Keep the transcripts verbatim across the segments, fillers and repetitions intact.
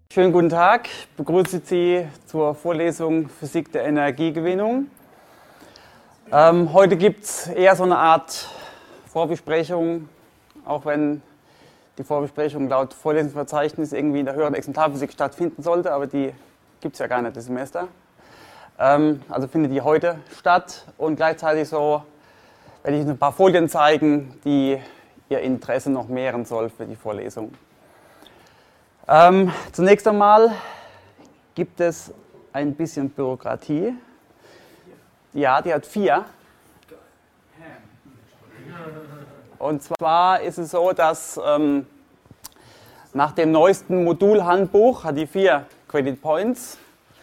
Schönen guten Tag, ich begrüße Sie zur Vorlesung Physik der Energiegewinnung. Ähm, heute gibt es eher so eine Art Vorbesprechung, auch wenn die Vorbesprechung laut Vorlesungsverzeichnis irgendwie in der höheren Exemplarphysik stattfinden sollte, aber die gibt es ja gar nicht das Semester. Ähm, also findet die heute statt und gleichzeitig so werde ich ein paar Folien zeigen, die Ihr Interesse noch mehren soll für die Vorlesung. Ähm, zunächst einmal gibt es ein bisschen Bürokratie. Ja, die hat vier. Und zwar ist es so, dass ähm, nach dem neuesten Modulhandbuch hat die vier Credit Points.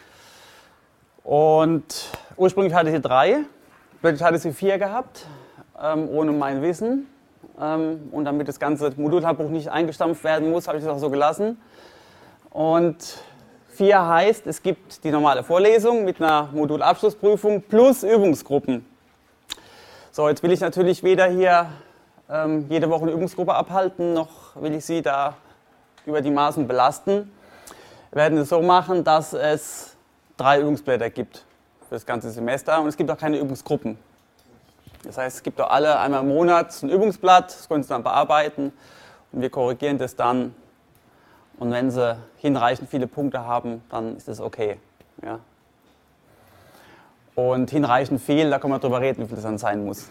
Und ursprünglich hatte sie drei, plötzlich hatte sie vier gehabt, ähm, ohne mein Wissen. Ähm, und damit das ganze Modulhandbuch nicht eingestampft werden muss, habe ich das auch so gelassen. Und vier heißt, es gibt die normale Vorlesung mit einer Modulabschlussprüfung plus Übungsgruppen. So, jetzt will ich natürlich weder hier ähm, jede Woche eine Übungsgruppe abhalten, noch will ich Sie da über die Maßen belasten. Wir werden es so machen, dass es drei Übungsblätter gibt für das ganze Semester und es gibt auch keine Übungsgruppen. Das heißt, es gibt auch alle einmal im Monat ein Übungsblatt, das können Sie dann bearbeiten und wir korrigieren das dann. Und wenn Sie hinreichend viele Punkte haben, dann ist das okay. Ja. Und hinreichend viel, da können wir drüber reden, wie viel das dann sein muss.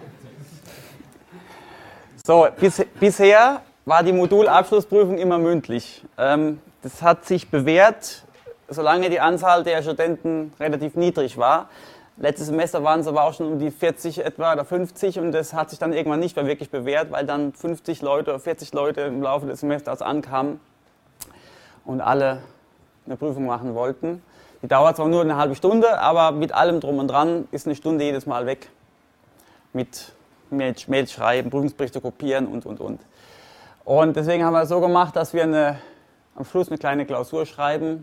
So, bis, bisher war die Modulabschlussprüfung immer mündlich. Ähm, das hat sich bewährt, solange die Anzahl der Studenten relativ niedrig war. Letztes Semester waren es aber auch schon um die vierzig etwa oder fünfzig und das hat sich dann irgendwann nicht mehr wirklich bewährt, weil dann fünfzig Leute oder vierzig Leute im Laufe des Semesters ankamen und alle eine Prüfung machen wollten. Die dauert zwar nur eine halbe Stunde, aber mit allem drum und dran ist eine Stunde jedes Mal weg. Mit Mails schreiben, Prüfungsberichte kopieren und, und, und. Und deswegen haben wir es so gemacht, dass wir eine, am Schluss eine kleine Klausur schreiben,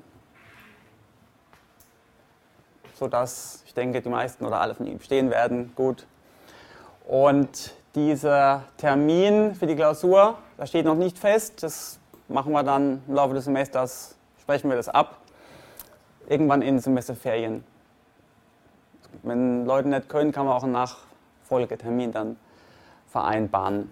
sodass, ich denke, die meisten oder alle von Ihnen bestehen werden. Gut. Und dieser Termin für die Klausur, da steht noch nicht fest, das machen wir dann im Laufe des Semesters, sprechen wir das ab, irgendwann in den Semesterferien. Wenn Leute nicht können, kann man auch einen Nachfolgetermin dann vereinbaren.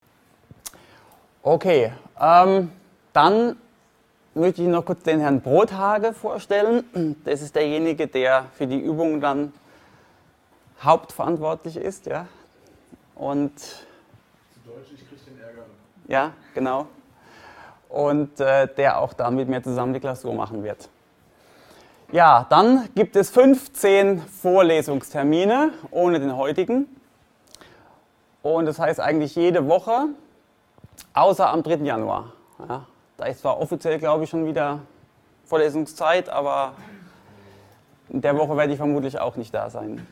Okay, ähm, dann möchte ich noch kurz den Herrn Brothage vorstellen. Das ist derjenige, der für die Übungen dann hauptverantwortlich ist. Ja? Und zu Deutsch, ich kriege den Ärger. Ja, genau. Und äh, der auch dann mit mir zusammen die Klausur machen wird. Ja, dann gibt es fünfzehn Vorlesungstermine ohne den heutigen. Und das heißt eigentlich jede Woche, außer am dritten Januar. Ja, da ist zwar offiziell, glaube ich, schon wieder Vorlesungszeit, aber in der Woche werde ich vermutlich auch nicht da sein.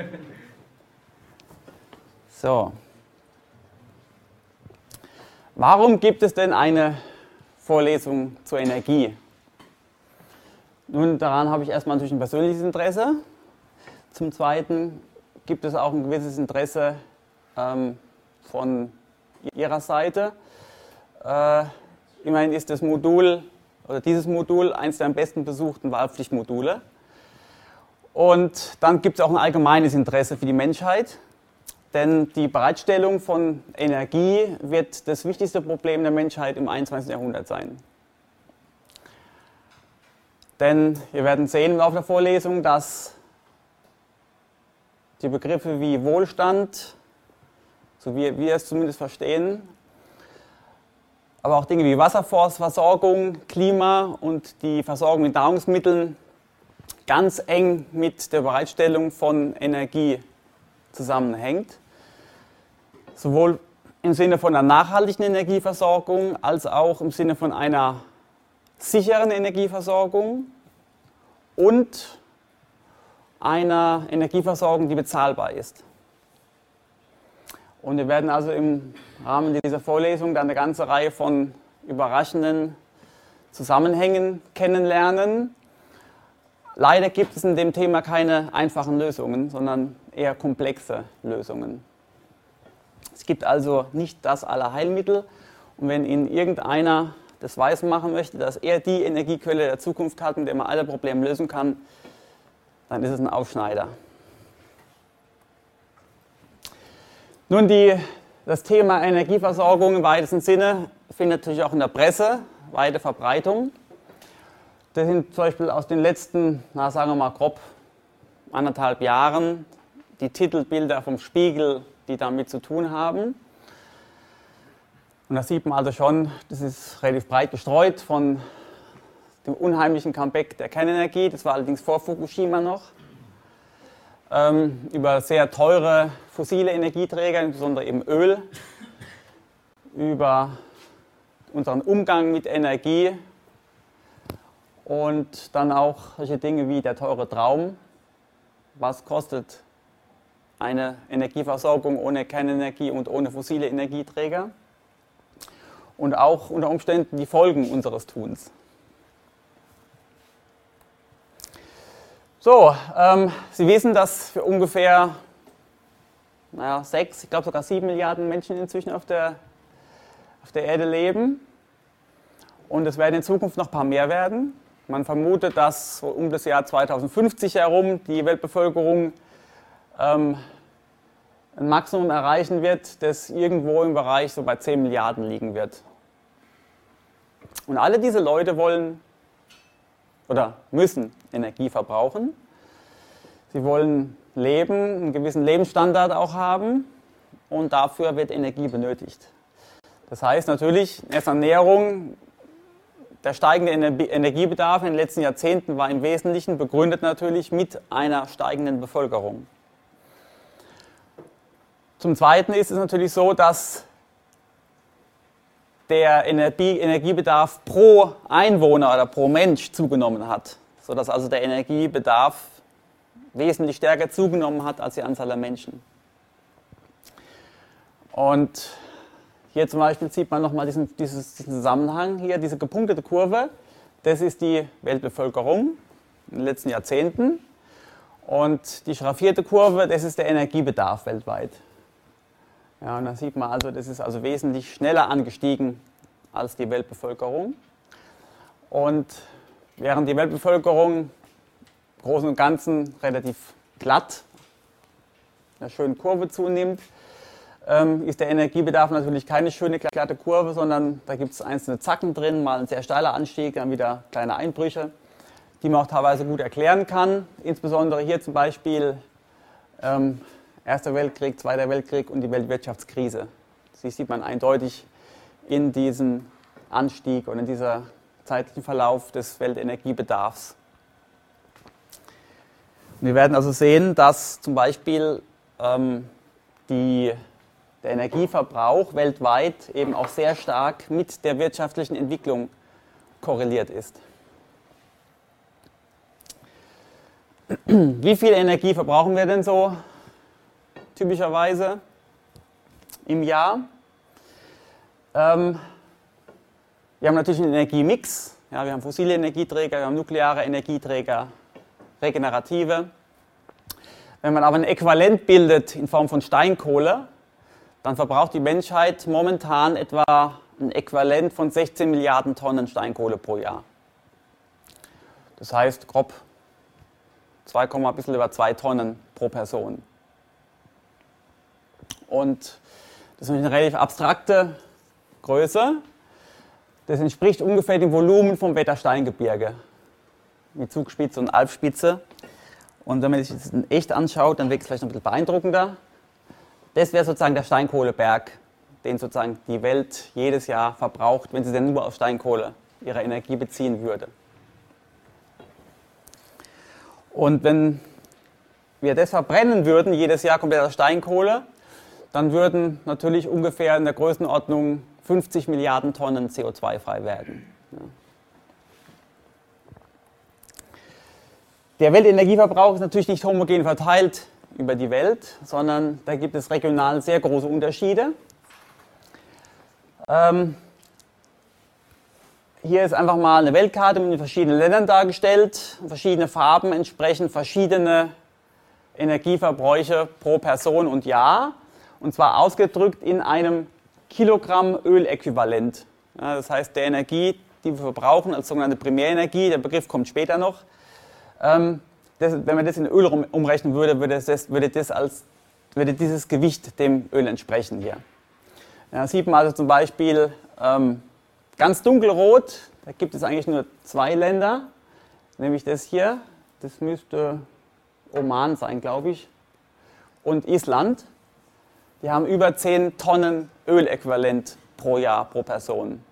So. Warum gibt es denn eine Vorlesung zur Energie? Nun, daran habe ich erstmal natürlich ein persönliches Interesse. Zum Zweiten gibt es auch ein gewisses Interesse ähm, von Ihrer Seite. Äh, immerhin ist das Modul oder dieses Modul eines der am besten besuchten Wahlpflichtmodule. Und dann gibt es auch ein allgemeines Interesse für die Menschheit. Denn die Bereitstellung von Energie wird das wichtigste Problem der Menschheit im einundzwanzigsten Jahrhundert sein. Denn wir werden sehen im Laufe der Vorlesung, dass die Begriffe wie Wohlstand, so wie wir es zumindest verstehen, aber auch Dinge wie Wasserversorgung, Klima und die Versorgung mit Nahrungsmitteln ganz eng mit der Bereitstellung von Energie zusammenhängt. Sowohl im Sinne von einer nachhaltigen Energieversorgung als auch im Sinne von einer sicheren Energieversorgung und einer Energieversorgung, die bezahlbar ist. Und wir werden also im Rahmen dieser Vorlesung dann eine ganze Reihe von überraschenden Zusammenhängen kennenlernen. Leider gibt es in dem Thema keine einfachen Lösungen, sondern eher komplexe Lösungen. Es gibt also nicht das Allerheilmittel und wenn Ihnen irgendeiner das weiß machen möchte, dass er die Energiequelle der Zukunft hat, mit der man alle Probleme lösen kann, dann ist es ein Aufschneider. Nun, die, das Thema Energieversorgung im weitesten Sinne findet natürlich auch in der Presse weite Verbreitung. Das sind zum Beispiel aus den letzten, na, sagen wir mal grob anderthalb Jahren die Titelbilder vom Spiegel, die damit zu tun haben. Und da sieht man also schon, das ist relativ breit gestreut von dem unheimlichen Comeback der Kernenergie, das war allerdings vor Fukushima noch, ähm, über sehr teure fossile Energieträger, insbesondere eben Öl, über unseren Umgang mit Energie und dann auch solche Dinge wie der teure Traum. Was kostet eine Energieversorgung ohne Kernenergie und ohne fossile Energieträger? Und auch unter Umständen die Folgen unseres Tuns. So, ähm, Sie wissen, dass für ungefähr naja, sechs, ich glaube sogar sieben Milliarden Menschen inzwischen auf der, auf der Erde leben. Und es werden in Zukunft noch ein paar mehr werden. Man vermutet, dass so um das Jahr zweitausendfünfzig herum die Weltbevölkerung ähm, ein Maximum erreichen wird, das irgendwo im Bereich so bei zehn Milliarden liegen wird. Und alle diese Leute wollen oder müssen Energie verbrauchen. Sie wollen leben, einen gewissen Lebensstandard auch haben und dafür wird Energie benötigt. Das heißt natürlich, erst Ernährung, der steigende Energiebedarf in den letzten Jahrzehnten war im Wesentlichen begründet natürlich mit einer steigenden Bevölkerung. Zum Zweiten ist es natürlich so, dass der Energie, Energiebedarf pro Einwohner oder pro Mensch zugenommen hat, sodass also der Energiebedarf wesentlich stärker zugenommen hat als die Anzahl der Menschen. Und hier zum Beispiel sieht man nochmal diesen, diesen Zusammenhang hier, diese gepunktete Kurve, das ist die Weltbevölkerung in den letzten Jahrzehnten und die schraffierte Kurve, das ist der Energiebedarf weltweit. Ja, und da sieht man also, das ist also wesentlich schneller angestiegen als die Weltbevölkerung. Und während die Weltbevölkerung im Großen und Ganzen relativ glatt, einer schönen Kurve zunimmt, ähm, ist der Energiebedarf natürlich keine schöne glatte Kurve, sondern da gibt es einzelne Zacken drin, mal ein sehr steiler Anstieg, dann wieder kleine Einbrüche, die man auch teilweise gut erklären kann. Insbesondere hier zum Beispiel ähm, Erster Weltkrieg, Zweiter Weltkrieg und die Weltwirtschaftskrise. Das sieht man eindeutig in diesem Anstieg und in dieser zeitlichen Verlauf des Weltenergiebedarfs. Und wir werden also sehen, dass zum Beispiel ähm, die, der Energieverbrauch weltweit eben auch sehr stark mit der wirtschaftlichen Entwicklung korreliert ist. Wie viel Energie verbrauchen wir denn so typischerweise im Jahr? Ähm, wir haben natürlich einen Energiemix. Ja, wir haben fossile Energieträger, wir haben nukleare Energieträger, regenerative. Wenn man aber ein Äquivalent bildet in Form von Steinkohle, dann verbraucht die Menschheit momentan etwa ein Äquivalent von sechzehn Milliarden Tonnen Steinkohle pro Jahr. Das heißt grob zwei, ein bisschen über zwei Tonnen pro Person. Und das ist eine relativ abstrakte Größe. Das entspricht ungefähr dem Volumen vom Wettersteingebirge mit Zugspitze und Alpspitze. Und wenn man sich das in echt anschaut, dann wird es vielleicht noch ein bisschen beeindruckender. Das wäre sozusagen der Steinkohleberg, den sozusagen die Welt jedes Jahr verbraucht, wenn sie denn nur aus Steinkohle ihre Energie beziehen würde. Und wenn wir das verbrennen würden, jedes Jahr komplett aus Steinkohle, dann würden natürlich ungefähr in der Größenordnung fünfzig Milliarden Tonnen C O zwei frei werden. Ja. Der Weltenergieverbrauch ist natürlich nicht homogen verteilt über die Welt, sondern da gibt es regional sehr große Unterschiede. Ähm, hier ist einfach mal eine Weltkarte mit verschiedenen Ländern dargestellt. Verschiedene Farben entsprechen verschiedene Energieverbräuche pro Person und Jahr. Und zwar ausgedrückt in einem Kilogramm Öläquivalent Ja, das heißt, der Energie, die wir verbrauchen als sogenannte Primärenergie, der Begriff kommt später noch. Ähm, das, wenn man das in Öl um, umrechnen würde, würde, das, würde, das als, würde dieses Gewicht dem Öl entsprechen hier. Ja, sieht man also zum Beispiel ähm, ganz dunkelrot, da gibt es eigentlich nur zwei Länder, nämlich das hier, das müsste Oman sein, glaube ich, und Island. Die haben über zehn Tonnen Öläquivalent pro Jahr, pro Person.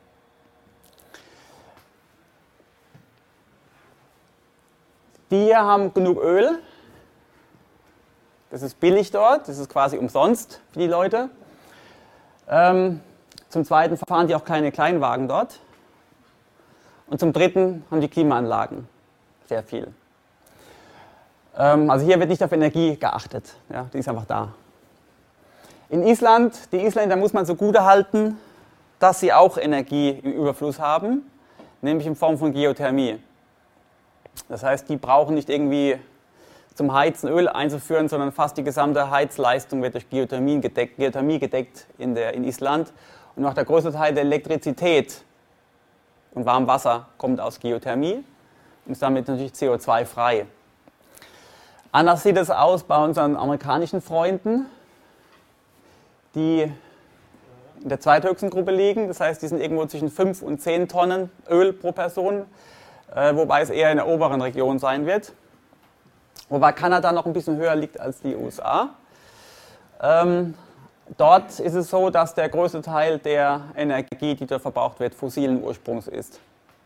Die hier haben genug Öl. Das ist billig dort, das ist quasi umsonst für die Leute. Ähm, zum Zweiten fahren die auch keine Kleinwagen dort. Und zum Dritten haben die Klimaanlagen sehr viel. Ähm, also hier wird nicht auf Energie geachtet, ja, die ist einfach da. In Island, die Isländer muss man zugute halten, dass sie auch Energie im Überfluss haben, nämlich in Form von Geothermie. Das heißt, die brauchen nicht irgendwie zum Heizen Öl einzuführen, sondern fast die gesamte Heizleistung wird durch Geothermie gedeckt, Geothermie gedeckt in, der, in Island. Und auch der größte Teil der Elektrizität und Warmwasser kommt aus Geothermie und ist damit natürlich C O zwei frei. Anders sieht es aus bei unseren amerikanischen Freunden, die in der zweithöchsten Gruppe liegen. Das heißt, die sind irgendwo zwischen fünf und zehn Tonnen Öl pro Person, äh, wobei es eher in der oberen Region sein wird. Wobei Kanada noch ein bisschen höher liegt als die U S A. Ähm, dort ist es so, dass der größte Teil der Energie, die dort verbraucht wird, fossilen Ursprungs ist.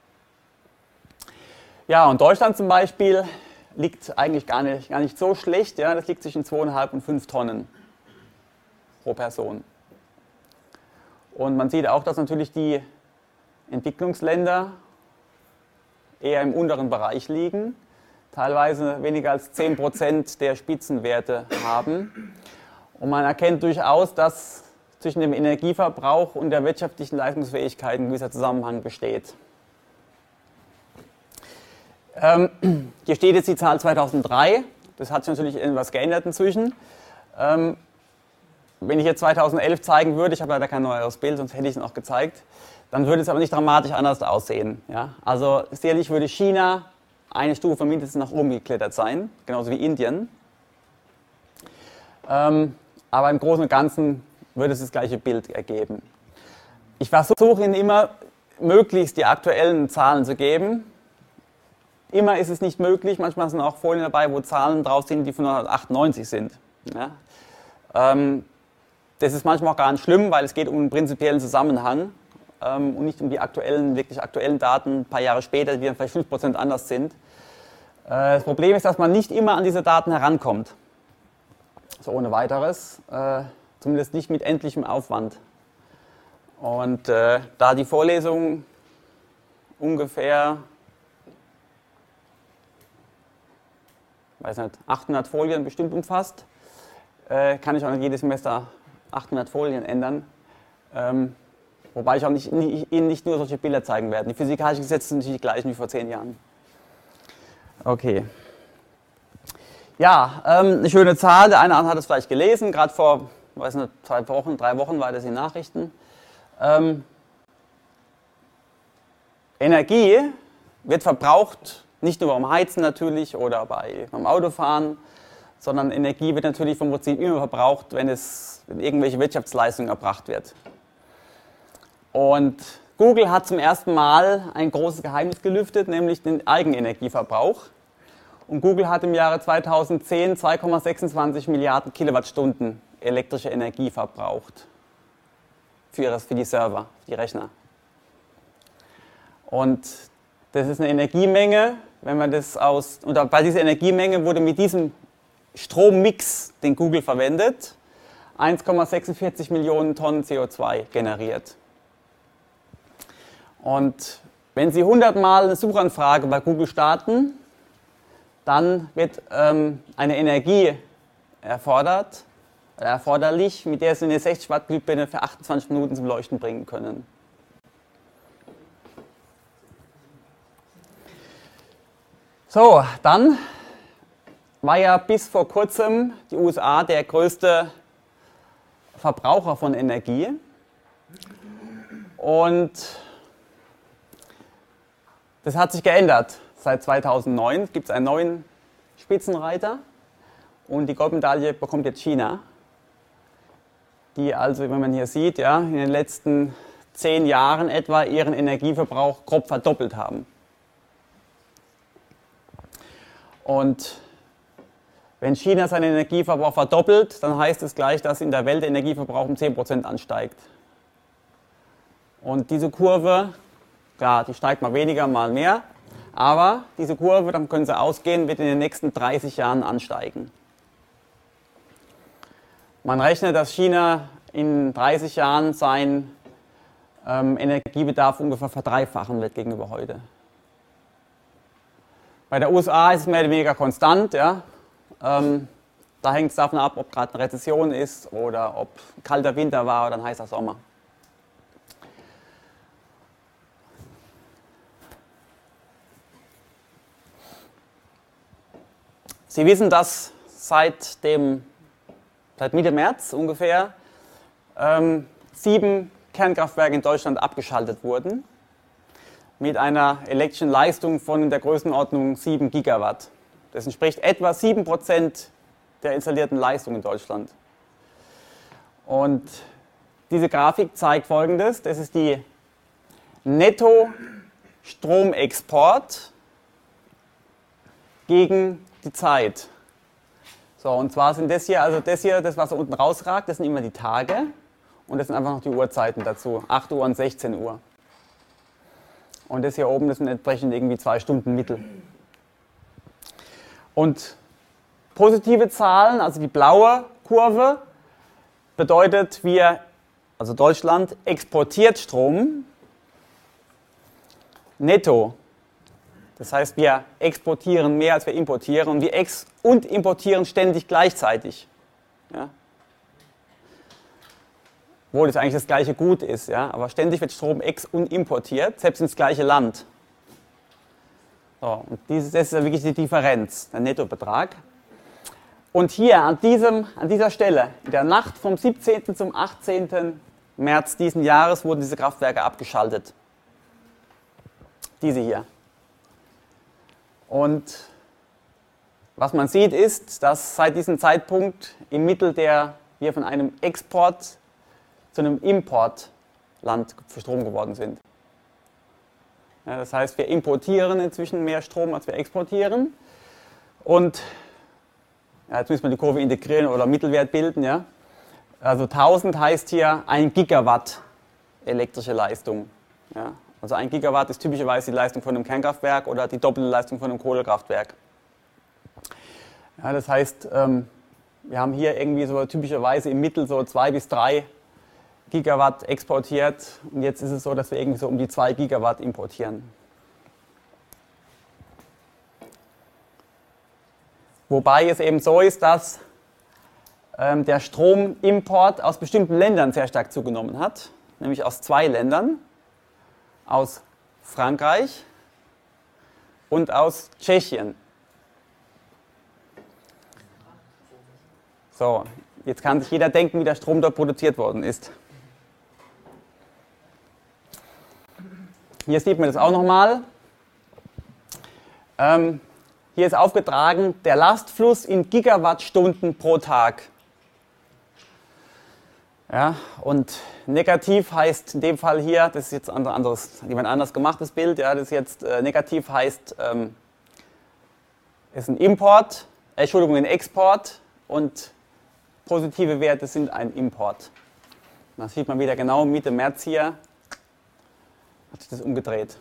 Ja, und Deutschland zum Beispiel liegt eigentlich gar nicht, gar nicht so schlecht. Ja, das liegt zwischen zwei Komma fünf und fünf Tonnen pro Person. Und man sieht auch, dass natürlich die Entwicklungsländer eher im unteren Bereich liegen, teilweise weniger als zehn Prozent der Spitzenwerte haben. Und man erkennt durchaus, dass zwischen dem Energieverbrauch und der wirtschaftlichen Leistungsfähigkeit ein gewisser Zusammenhang besteht. Ähm, hier steht jetzt die Zahl zweitausenddrei, das hat sich natürlich etwas geändert inzwischen. Ähm, wenn ich jetzt zweitausendelf zeigen würde, ich habe leider kein neueres Bild, sonst hätte ich es noch gezeigt, dann würde es aber nicht dramatisch anders aussehen. Ja? Also sicherlich würde China eine Stufe mindestens nach oben geklettert sein, genauso wie Indien. Ähm, aber im Großen und Ganzen würde es das gleiche Bild ergeben. Ich versuche Ihnen immer möglichst die aktuellen Zahlen zu geben. Immer ist es nicht möglich, manchmal sind auch Folien dabei, wo Zahlen drauf sind, die von neunzehnhundertachtundneunzig sind. Ja? Ähm, das ist manchmal auch gar nicht schlimm, weil es geht um einen prinzipiellen Zusammenhang ähm, und nicht um die aktuellen, wirklich aktuellen Daten, ein paar Jahre später, die dann vielleicht fünf Prozent anders sind. Äh, das Problem ist, dass man nicht immer an diese Daten herankommt. So ohne weiteres, äh, zumindest nicht mit endlichem Aufwand. Und äh, da die Vorlesung ungefähr weiß nicht, achthundert Folien bestimmt umfasst, äh, kann ich auch nicht jedes Semester achthundert Folien ändern. Ähm, wobei ich auch nicht, nie, Ihnen nicht nur solche Bilder zeigen werde. Die physikalischen Gesetze sind natürlich die gleichen wie vor zehn Jahren. Okay. Ja, ähm, eine schöne Zahl. Der eine oder andere hat es vielleicht gelesen. Gerade vor, weiß nicht, zwei Wochen, drei Wochen war das in den Nachrichten. Ähm, Energie wird verbraucht, nicht nur beim Heizen natürlich oder bei, beim Autofahren, sondern Energie wird natürlich vom Prinzip immer verbraucht, wenn es wenn irgendwelche Wirtschaftsleistungen erbracht wird. Und Google hat zum ersten Mal ein großes Geheimnis gelüftet, nämlich den Eigenenergieverbrauch. Und Google hat im Jahre zweitausendzehn zwei Komma sechsundzwanzig Milliarden Kilowattstunden elektrische Energie verbraucht für, ihres, für die Server, für die Rechner. Und das ist eine Energiemenge, wenn man das aus, und bei dieser Energiemenge wurde mit diesem Strommix, den Google verwendet, eins Komma sechsundvierzig Millionen Tonnen C O zwei generiert. Und wenn Sie hundert Mal eine Suchanfrage bei Google starten, dann wird ähm, eine Energie erfordert, äh, erforderlich, mit der Sie eine sechzig Watt Glühbirne für achtundzwanzig Minuten zum Leuchten bringen können. So, dann war ja bis vor kurzem die U S A der größte Verbraucher von Energie. Und Das hat sich geändert. Seit zweitausendneun gibt es einen neuen Spitzenreiter und die Goldmedaille bekommt jetzt China, die also, wenn man hier sieht, ja, in den letzten zehn Jahren etwa ihren Energieverbrauch grob verdoppelt haben. Und wenn China seinen Energieverbrauch verdoppelt, dann heißt es gleich, dass in der Welt der Energieverbrauch um zehn Prozent ansteigt. Und diese Kurve, klar, die steigt mal weniger, mal mehr, aber diese Kurve, dann können Sie ausgehen, wird in den nächsten dreißig Jahren ansteigen. Man rechnet, dass China in dreißig Jahren seinen ähm, Energiebedarf ungefähr verdreifachen wird gegenüber heute. Bei der U S A ist es mehr oder weniger konstant. Ja. Ähm, da hängt es davon ab, ob gerade eine Rezession ist oder ob ein kalter Winter war oder ein heißer Sommer. Sie wissen, dass seit, dem, seit Mitte März ungefähr ähm, sieben Kernkraftwerke in Deutschland abgeschaltet wurden mit einer elektrischen Leistung von der Größenordnung sieben Gigawatt. Das entspricht etwa sieben Prozent der installierten Leistung in Deutschland. Und diese Grafik zeigt Folgendes. Das ist die Netto-Stromexport gegen die Zeit. So, und zwar sind das hier, also das hier, das was da unten rausragt, das sind immer die Tage und das sind einfach noch die Uhrzeiten dazu, acht Uhr und sechzehn Uhr. Und das hier oben, das sind entsprechend irgendwie zwei Stunden Mittel. Und positive Zahlen, also die blaue Kurve, bedeutet, wir, also Deutschland, exportiert Strom netto. Das heißt, wir exportieren mehr, als wir importieren und wir ex- und importieren ständig gleichzeitig. Ja? Obwohl das eigentlich das gleiche Gut ist, ja? Aber ständig wird Strom ex- und importiert, selbst ins gleiche Land. So, und dieses, das ist wirklich die Differenz, der Nettobetrag. Und hier an, diesem, an dieser Stelle, in der Nacht vom siebzehnten zum achtzehnten März diesen Jahres, wurden diese Kraftwerke abgeschaltet. Diese hier. Und was man sieht ist, dass seit diesem Zeitpunkt im Mittel der wir von einem Export zu einem Importland für Strom geworden sind. Ja, das heißt, wir importieren inzwischen mehr Strom, als wir exportieren. Und ja, jetzt müssen wir die Kurve integrieren oder Mittelwert bilden. Ja. Also tausend heißt hier ein Gigawatt elektrische Leistung. Ja. Also ein Gigawatt ist typischerweise die Leistung von einem Kernkraftwerk oder die doppelte Leistung von einem Kohlekraftwerk. Ja, das heißt, ähm, wir haben hier irgendwie so typischerweise im Mittel so zwei bis drei Gigawatt exportiert und jetzt ist es so, dass wir irgendwie so um die zwei Gigawatt importieren. Wobei es eben so ist, dass ähm, der Stromimport aus bestimmten Ländern sehr stark zugenommen hat, nämlich aus zwei Ländern. Aus Frankreich und aus Tschechien. So, jetzt kann sich jeder denken, wie der Strom dort produziert worden ist. Hier sieht man das auch nochmal. Ähm, hier ist aufgetragen der Lastfluss in Gigawattstunden pro Tag. Ja, und negativ heißt in dem Fall hier, das ist jetzt ein anderes, jemand anders gemachtes Bild, ja, das ist jetzt äh, negativ heißt, ähm, ist ein Import, äh, Entschuldigung, ein Export und positive Werte sind ein Import. Das sieht man wieder genau Mitte März hier, hat sich das umgedreht.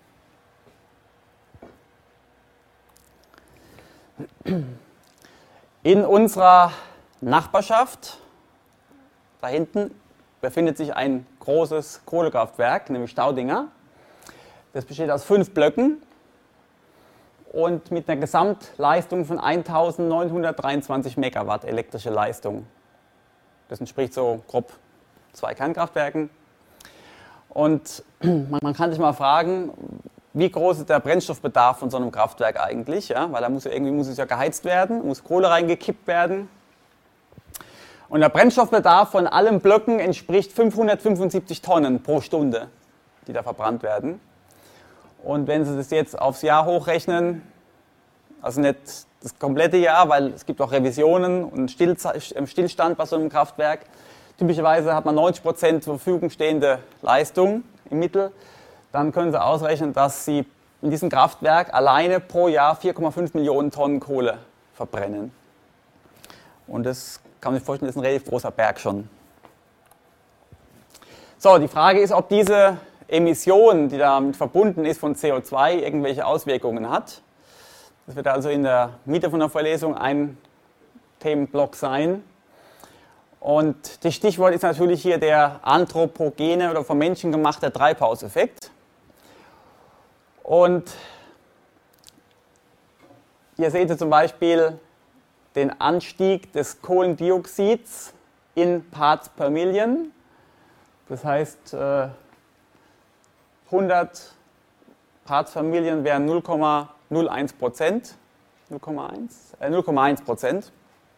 In unserer Nachbarschaft da hinten befindet sich ein großes Kohlekraftwerk, nämlich Staudinger. Das besteht aus fünf Blöcken und mit einer Gesamtleistung von eintausendneunhundertdreiundzwanzig Megawatt elektrische Leistung. Das entspricht so grob zwei Kernkraftwerken. Und man kann sich mal fragen, wie groß ist der Brennstoffbedarf von so einem Kraftwerk eigentlich? Ja? Weil da muss ja irgendwie muss es ja geheizt werden, muss Kohle reingekippt werden. Und der Brennstoffbedarf von allen Blöcken entspricht fünfhundertfünfundsiebzig Tonnen pro Stunde, die da verbrannt werden. Und wenn Sie das jetzt aufs Jahr hochrechnen, also nicht das komplette Jahr, weil es gibt auch Revisionen und Stillstand bei so einem Kraftwerk. Typischerweise hat man neunzig Prozent zur Verfügung stehende Leistung im Mittel. Dann können Sie ausrechnen, dass Sie in diesem Kraftwerk alleine pro Jahr vier Komma fünf Millionen Tonnen Kohle verbrennen. Und das kann man sich vorstellen, das ist ein relativ großer Berg schon. So, die Frage ist, ob diese Emission, die damit verbunden ist von C O zwei, irgendwelche Auswirkungen hat. Das wird also in der Mitte von der Vorlesung ein Themenblock sein. Und das Stichwort ist natürlich hier der anthropogene oder vom Menschen gemachte Treibhauseffekt. Und hier seht ihr zum Beispiel den Anstieg des Kohlendioxids in Parts per Million. Das heißt, hundert Parts per Million wären null Komma null eins Prozent. null Komma eins äh, null Komma eins Prozent.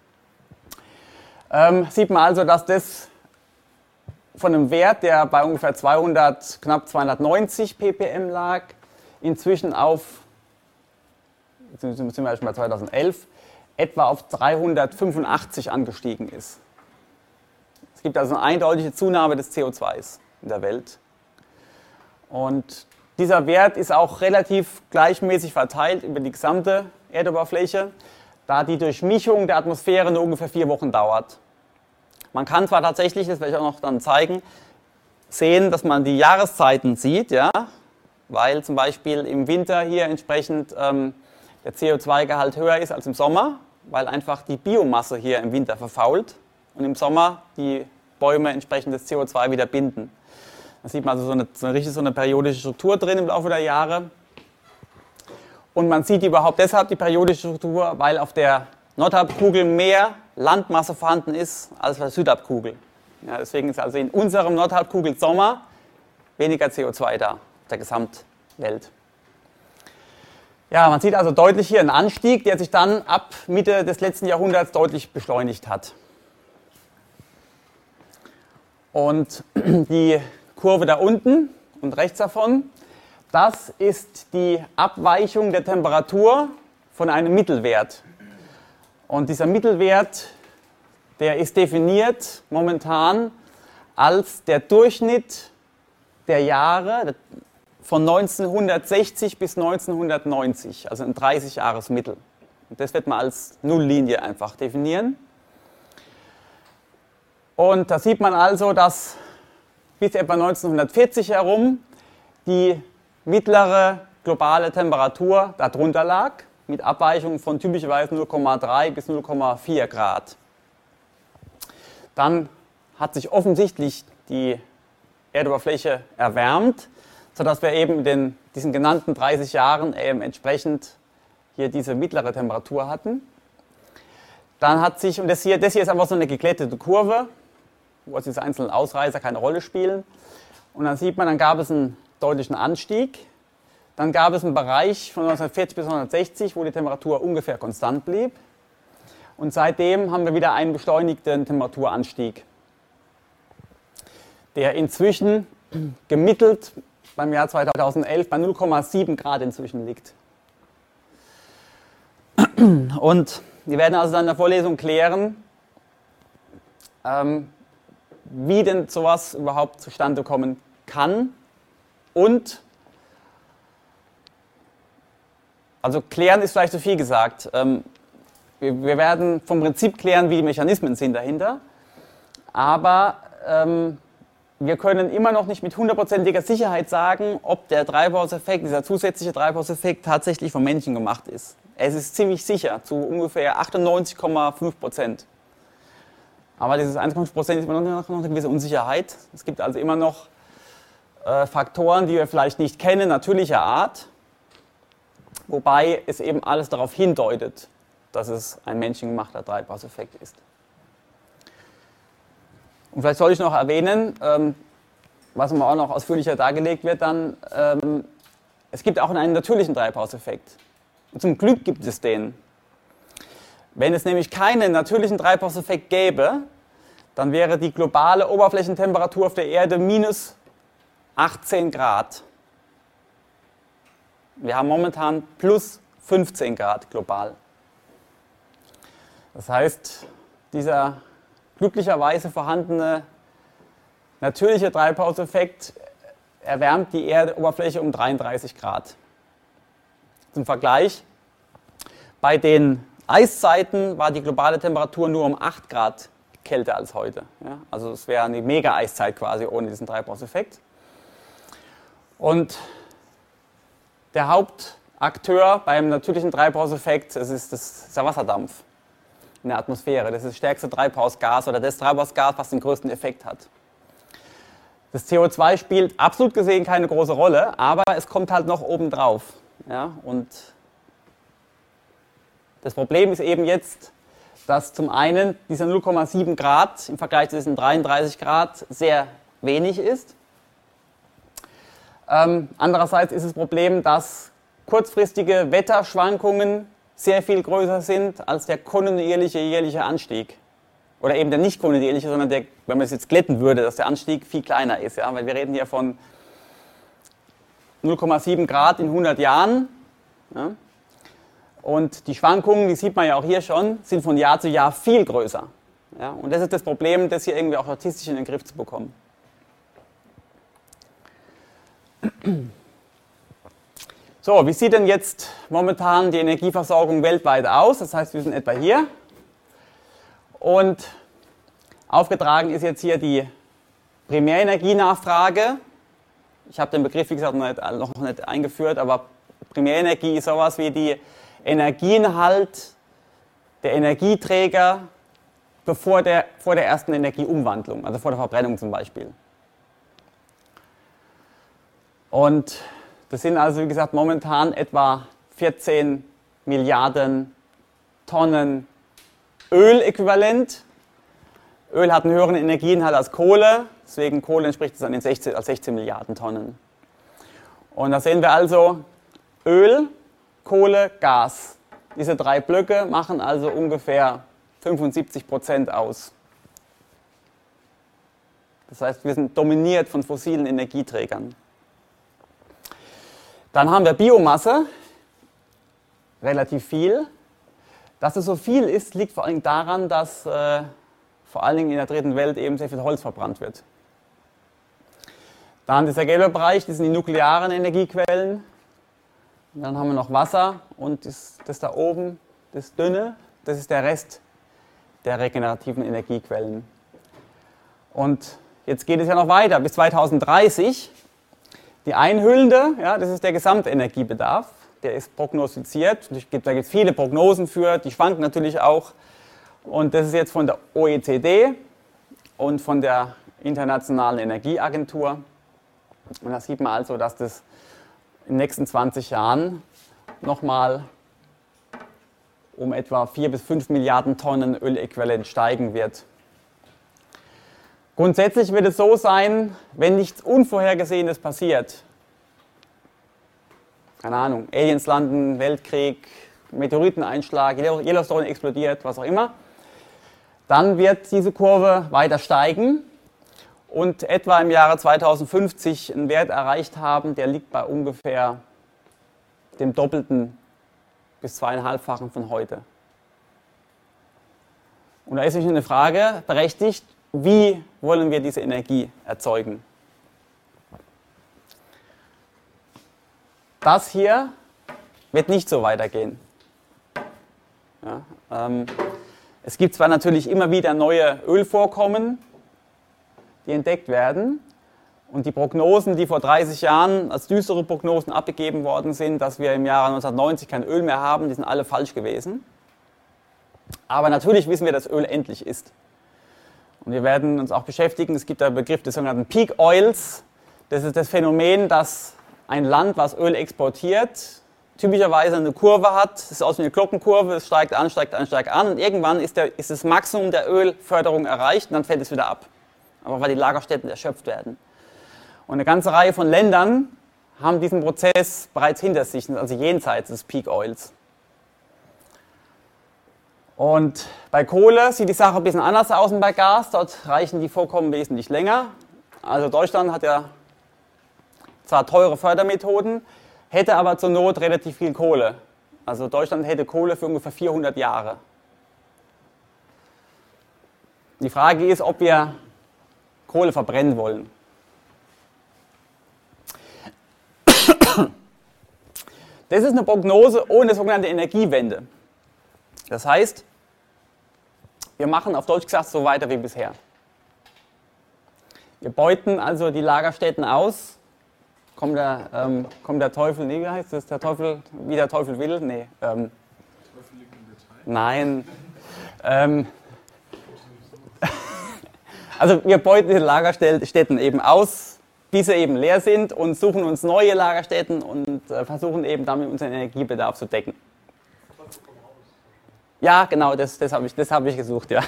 Ähm, sieht man also, dass das von einem Wert, der bei ungefähr zweihundert, knapp zweihundertneunzig ppm lag, inzwischen auf, jetzt sind wir schon bei zweitausendelf, etwa auf dreihundertfünfundachtzig angestiegen ist. Es gibt also eine eindeutige Zunahme des C O zwei in der Welt. Und dieser Wert ist auch relativ gleichmäßig verteilt über die gesamte Erdoberfläche, da die Durchmischung der Atmosphäre nur ungefähr vier Wochen dauert. Man kann zwar tatsächlich, das werde ich auch noch dann zeigen, sehen, dass man die Jahreszeiten sieht, ja, weil zum Beispiel im Winter hier entsprechend ähm, der C O zwei Gehalt höher ist als im Sommer, weil einfach die Biomasse hier im Winter verfault und im Sommer die Bäume entsprechend das C O zwei wieder binden. Da sieht man also so eine, so eine, richtig so eine periodische Struktur drin im Laufe der Jahre. Und man sieht überhaupt deshalb die periodische Struktur, weil auf der Nordhalbkugel mehr Landmasse vorhanden ist als auf der Südhalbkugel. Ja, deswegen ist also in unserem Nordhalbkugel Sommer weniger C O zwei da, auf der Gesamtwelt. Ja, man sieht also deutlich hier einen Anstieg, der sich dann ab Mitte des letzten Jahrhunderts deutlich beschleunigt hat. Und die Kurve da unten und rechts davon, das ist die Abweichung der Temperatur von einem Mittelwert. Und dieser Mittelwert, der ist definiert momentan als der Durchschnitt der Jahre von neunzehnhundertsechzig bis neunzehnhundertneunzig, also ein dreißig-Jahres-Mittel. Und das wird man als Nulllinie einfach definieren. Und da sieht man also, dass bis etwa neunzehnhundertvierzig herum die mittlere globale Temperatur darunter lag, mit Abweichungen von typischerweise null Komma drei bis null Komma vier Grad. Dann hat sich offensichtlich die Erdoberfläche erwärmt, sodass wir eben in den, diesen genannten dreißig Jahren eben entsprechend hier diese mittlere Temperatur hatten. Dann hat sich, und das hier, das hier ist einfach so eine geglättete Kurve, wo diese einzelnen Ausreißer keine Rolle spielen. Und dann sieht man, dann gab es einen deutlichen Anstieg. Dann gab es einen Bereich von neunzehnhundertvierzig bis neunzehnhundertsechzig, wo die Temperatur ungefähr konstant blieb. Und seitdem haben wir wieder einen beschleunigten Temperaturanstieg, der inzwischen gemittelt beim Jahr zweitausendelf bei null Komma sieben Grad inzwischen liegt. Und wir werden also dann in der Vorlesung klären, ähm, wie denn sowas überhaupt zustande kommen kann und, also klären ist vielleicht zu viel gesagt, ähm, wir, wir werden vom Prinzip klären, wie die Mechanismen sind dahinter, aber ähm, wir können immer noch nicht mit hundertprozentiger Sicherheit sagen, ob der Treibhauseffekt, dieser zusätzliche Treibhauseffekt tatsächlich vom Menschen gemacht ist. Es ist ziemlich sicher, zu ungefähr achtundneunzig Komma fünf Prozent. Aber dieses eins Komma fünf Prozent ist immer noch eine gewisse Unsicherheit. Es gibt also immer noch äh, Faktoren, die wir vielleicht nicht kennen, natürlicher Art, wobei es eben alles darauf hindeutet, dass es ein menschengemachter Treibhauseffekt ist. Und vielleicht soll ich noch erwähnen, ähm, was immer auch noch ausführlicher dargelegt wird, dann, ähm, es gibt auch einen natürlichen Treibhauseffekt. Und zum Glück gibt es den. Wenn es nämlich keinen natürlichen Treibhauseffekt gäbe, dann wäre die globale Oberflächentemperatur auf der Erde minus achtzehn Grad. Wir haben momentan plus fünfzehn Grad global. Das heißt, dieser glücklicherweise vorhandene natürliche Treibhauseffekt erwärmt die Erdoberfläche um dreiunddreißig Grad. Zum Vergleich, bei den Eiszeiten war die globale Temperatur nur um acht Grad kälter als heute. Ja, also es wäre eine Mega-Eiszeit quasi ohne diesen Treibhauseffekt. Und der Hauptakteur beim natürlichen Treibhauseffekt, das ist, das ist der Wasserdampf in der Atmosphäre. Das ist das stärkste Treibhausgas oder das Treibhausgas, was den größten Effekt hat. Das C O zwei spielt absolut gesehen keine große Rolle, aber es kommt halt noch oben drauf. Ja, und das Problem ist eben jetzt, dass zum einen dieser null Komma sieben Grad im Vergleich zu diesen dreiunddreißig Grad sehr wenig ist. Ähm, andererseits ist das Problem, dass kurzfristige Wetterschwankungen sehr viel größer sind als der kontinuierliche jährliche Anstieg. Oder eben der nicht kontinuierliche, sondern der, wenn man es jetzt glätten würde, dass der Anstieg viel kleiner ist. Ja? Weil wir reden hier von null Komma sieben Grad in hundert Jahren. Ja? Und die Schwankungen, die sieht man ja auch hier schon, sind von Jahr zu Jahr viel größer. Ja? Und das ist das Problem, das hier irgendwie auch statistisch in den Griff zu bekommen. So, wie sieht denn jetzt momentan die Energieversorgung weltweit aus? Das heißt, wir sind etwa hier. Und aufgetragen ist jetzt hier die Primärenergienachfrage. Ich habe den Begriff, wie gesagt, noch nicht eingeführt, aber Primärenergie ist sowas wie die Energieinhalt der Energieträger bevor der, vor der ersten Energieumwandlung, also vor der Verbrennung zum Beispiel. Und das sind also, wie gesagt, momentan etwa vierzehn Milliarden Tonnen Öläquivalent. Öl hat einen höheren Energieinhalt als Kohle, deswegen Kohle entspricht es an den sechzehn, als sechzehn Milliarden Tonnen. Und da sehen wir also Öl, Kohle, Gas. Diese drei Blöcke machen also ungefähr fünfundsiebzig Prozent aus. Das heißt, wir sind dominiert von fossilen Energieträgern. Dann haben wir Biomasse, relativ viel. Dass es so viel ist, liegt vor allem daran, dass äh, vor allen Dingen in der dritten Welt eben sehr viel Holz verbrannt wird. Dann dieser gelbe Bereich, das sind die nuklearen Energiequellen. Und dann haben wir noch Wasser und das, das da oben, das dünne, das ist der Rest der regenerativen Energiequellen. Und jetzt geht es ja noch weiter, bis zweitausenddreißig. Die einhüllende, ja, das ist der Gesamtenergiebedarf, der ist prognostiziert. Da gibt es viele Prognosen für, die schwanken natürlich auch. Und das ist jetzt von der O E C D und von der Internationalen Energieagentur. Und da sieht man also, dass das in den nächsten zwanzig Jahren nochmal um etwa vier bis fünf Milliarden Tonnen Öläquivalent steigen wird. Grundsätzlich wird es so sein, wenn nichts Unvorhergesehenes passiert, keine Ahnung, Aliens landen, Weltkrieg, Meteoriteneinschlag, Yellowstone explodiert, was auch immer, dann wird diese Kurve weiter steigen und etwa im Jahre zweitausendfünfzig einen Wert erreicht haben, der liegt bei ungefähr dem Doppelten bis zweieinhalbfachen von heute. Und da ist natürlich eine Frage berechtigt, wie wollen wir diese Energie erzeugen? Das hier wird nicht so weitergehen. Ja, ähm, es gibt zwar natürlich immer wieder neue Ölvorkommen, die entdeckt werden. Und die Prognosen, die vor dreißig Jahren als düstere Prognosen abgegeben worden sind, dass wir im Jahre neunzehnhundertneunzig kein Öl mehr haben, die sind alle falsch gewesen. Aber natürlich wissen wir, dass Öl endlich ist. Und wir werden uns auch beschäftigen, es gibt einen Begriff des sogenannten Peak Oils. Das ist das Phänomen, dass ein Land, was Öl exportiert, typischerweise eine Kurve hat. Das ist aus wie eine Glockenkurve, es steigt an, steigt an, steigt an. Und irgendwann ist, der, ist das Maximum der Ölförderung erreicht und dann fällt es wieder ab. Aber weil die Lagerstätten erschöpft werden. Und eine ganze Reihe von Ländern haben diesen Prozess bereits hinter sich, also jenseits des Peak Oils. Und bei Kohle sieht die Sache ein bisschen anders aus als bei Gas. Dort reichen die Vorkommen wesentlich länger. Also Deutschland hat ja zwar teure Fördermethoden, hätte aber zur Not relativ viel Kohle. Also Deutschland hätte Kohle für ungefähr vierhundert Jahre. Die Frage ist, ob wir Kohle verbrennen wollen. Das ist eine Prognose ohne sogenannte Energiewende. Das heißt, wir machen auf Deutsch gesagt so weiter wie bisher. Wir beuten also die Lagerstätten aus. Kommt der, ähm, kommt der Teufel, nee, wie heißt das? Der Teufel, wie der Teufel will? Nee. Ähm, Teufel liegt im Detail. nein. Ähm, also wir beuten die Lagerstätten eben aus, bis sie eben leer sind und suchen uns neue Lagerstätten und äh, versuchen eben damit unseren Energiebedarf zu decken. Ja, genau, das, das habe ich, das hab ich gesucht, ja.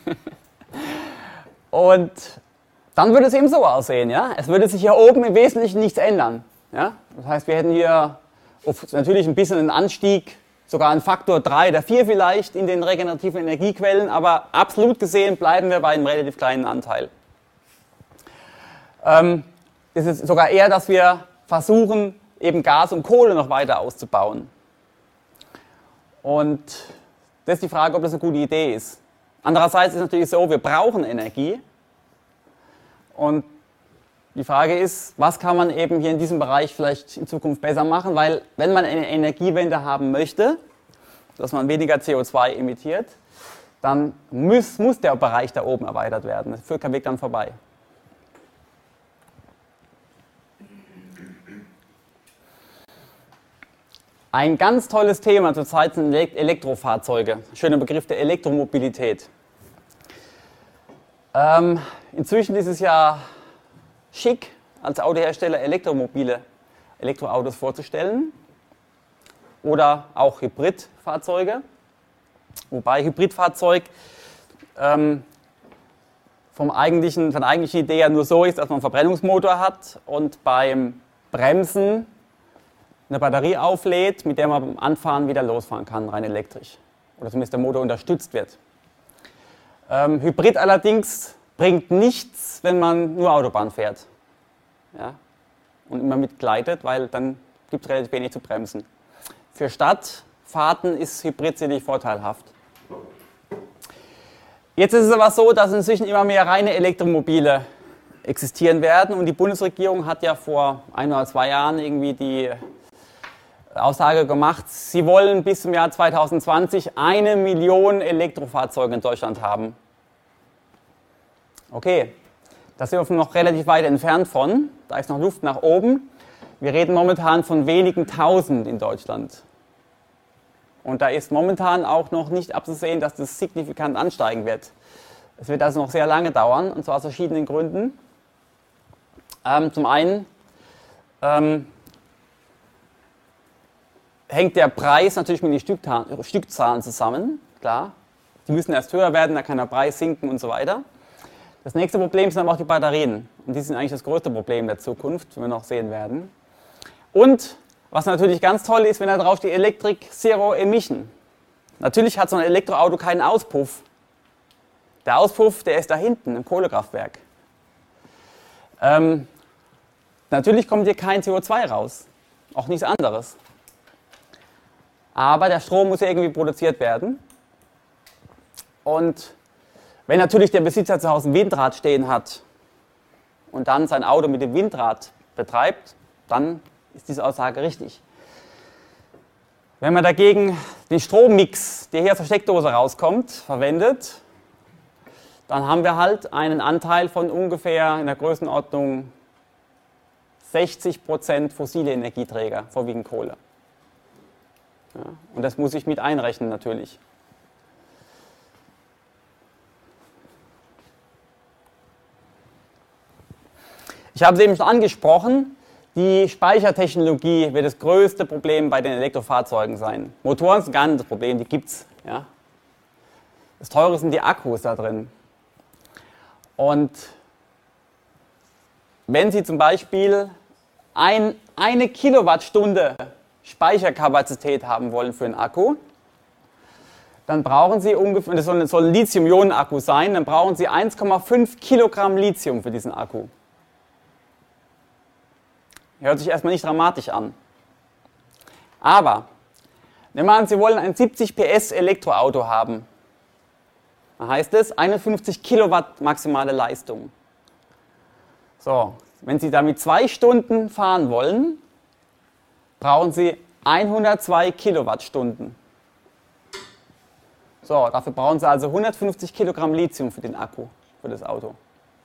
Und dann würde es eben so aussehen, ja. Es würde sich hier oben im Wesentlichen nichts ändern, ja. Das heißt, wir hätten hier natürlich ein bisschen einen Anstieg, sogar einen Faktor drei oder vier vielleicht in den regenerativen Energiequellen, aber absolut gesehen bleiben wir bei einem relativ kleinen Anteil. Ähm, es ist sogar eher, dass wir versuchen, eben Gas und Kohle noch weiter auszubauen. Und das ist die Frage, ob das eine gute Idee ist. Andererseits ist es natürlich so, wir brauchen Energie. Und die Frage ist, was kann man eben hier in diesem Bereich vielleicht in Zukunft besser machen? Weil wenn man eine Energiewende haben möchte, dass man weniger C O zwei emittiert, dann muss, muss der Bereich da oben erweitert werden. Es führt kein Weg dann vorbei. Ein ganz tolles Thema zurzeit sind Elektrofahrzeuge. Schöner Begriff der Elektromobilität. Ähm, inzwischen ist es ja schick, als Autohersteller elektromobile Elektroautos vorzustellen oder auch Hybridfahrzeuge. Wobei Hybridfahrzeug ähm, vom eigentlichen, von der eigentlichen Idee ja nur so ist, dass man einen Verbrennungsmotor hat und beim Bremsen eine Batterie auflädt, mit der man beim Anfahren wieder losfahren kann, rein elektrisch. Oder zumindest der Motor unterstützt wird. Ähm, Hybrid allerdings bringt nichts, wenn man nur Autobahn fährt. Ja? Und immer mitgleitet, weil dann gibt es relativ wenig zu bremsen. Für Stadtfahrten ist Hybrid sicherlich vorteilhaft. Jetzt ist es aber so, dass inzwischen immer mehr reine Elektromobile existieren werden und die Bundesregierung hat ja vor ein oder zwei Jahren irgendwie die Aussage gemacht, sie wollen bis zum Jahr zweitausendzwanzig eine Million Elektrofahrzeuge in Deutschland haben. Okay, da sind wir noch relativ weit entfernt von, da ist noch Luft nach oben. Wir reden momentan von wenigen Tausend in Deutschland. Und da ist momentan auch noch nicht abzusehen, dass das signifikant ansteigen wird. Es wird also noch sehr lange dauern, und zwar aus verschiedenen Gründen. Ähm, zum einen ähm, hängt der Preis natürlich mit den Stückta- Stückzahlen zusammen, klar. Die müssen erst höher werden, da kann der Preis sinken und so weiter. Das nächste Problem sind aber auch die Batterien. Und die sind eigentlich das größte Problem der Zukunft, wie wir noch sehen werden. Und was natürlich ganz toll ist, wenn da drauf steht Electric Zero Emission. Natürlich hat so ein Elektroauto keinen Auspuff. Der Auspuff, der ist da hinten im Kohlekraftwerk. Ähm, natürlich kommt hier kein C O zwei raus, auch nichts anderes. Aber der Strom muss ja irgendwie produziert werden. Und wenn natürlich der Besitzer zu Hause ein Windrad stehen hat und dann sein Auto mit dem Windrad betreibt, dann ist diese Aussage richtig. Wenn man dagegen den Strommix, der hier aus der Steckdose rauskommt, verwendet, dann haben wir halt einen Anteil von ungefähr in der Größenordnung sechzig Prozent fossile Energieträger, vorwiegend Kohle. Ja, und das muss ich mit einrechnen natürlich. Ich habe es eben schon angesprochen, die Speichertechnologie wird das größte Problem bei den Elektrofahrzeugen sein. Motoren sind gar nicht das Problem, die gibt es. Ja. Das Teure sind die Akkus da drin. Und wenn Sie zum Beispiel ein, eine Kilowattstunde Speicherkapazität haben wollen für einen Akku, dann brauchen Sie ungefähr, das soll ein, soll ein Lithium-Ionen-Akku sein, dann brauchen Sie eins Komma fünf Kilogramm Lithium für diesen Akku. Hört sich erstmal nicht dramatisch an. Aber, nehmen wir an, Sie wollen ein siebzig P S Elektroauto haben. Da heißt es einundfünfzig Kilowatt maximale Leistung. So, wenn Sie damit zwei Stunden fahren wollen, brauchen Sie hundertzwei Kilowattstunden. So, dafür brauchen Sie also hundertfünfzig Kilogramm Lithium für den Akku, für das Auto.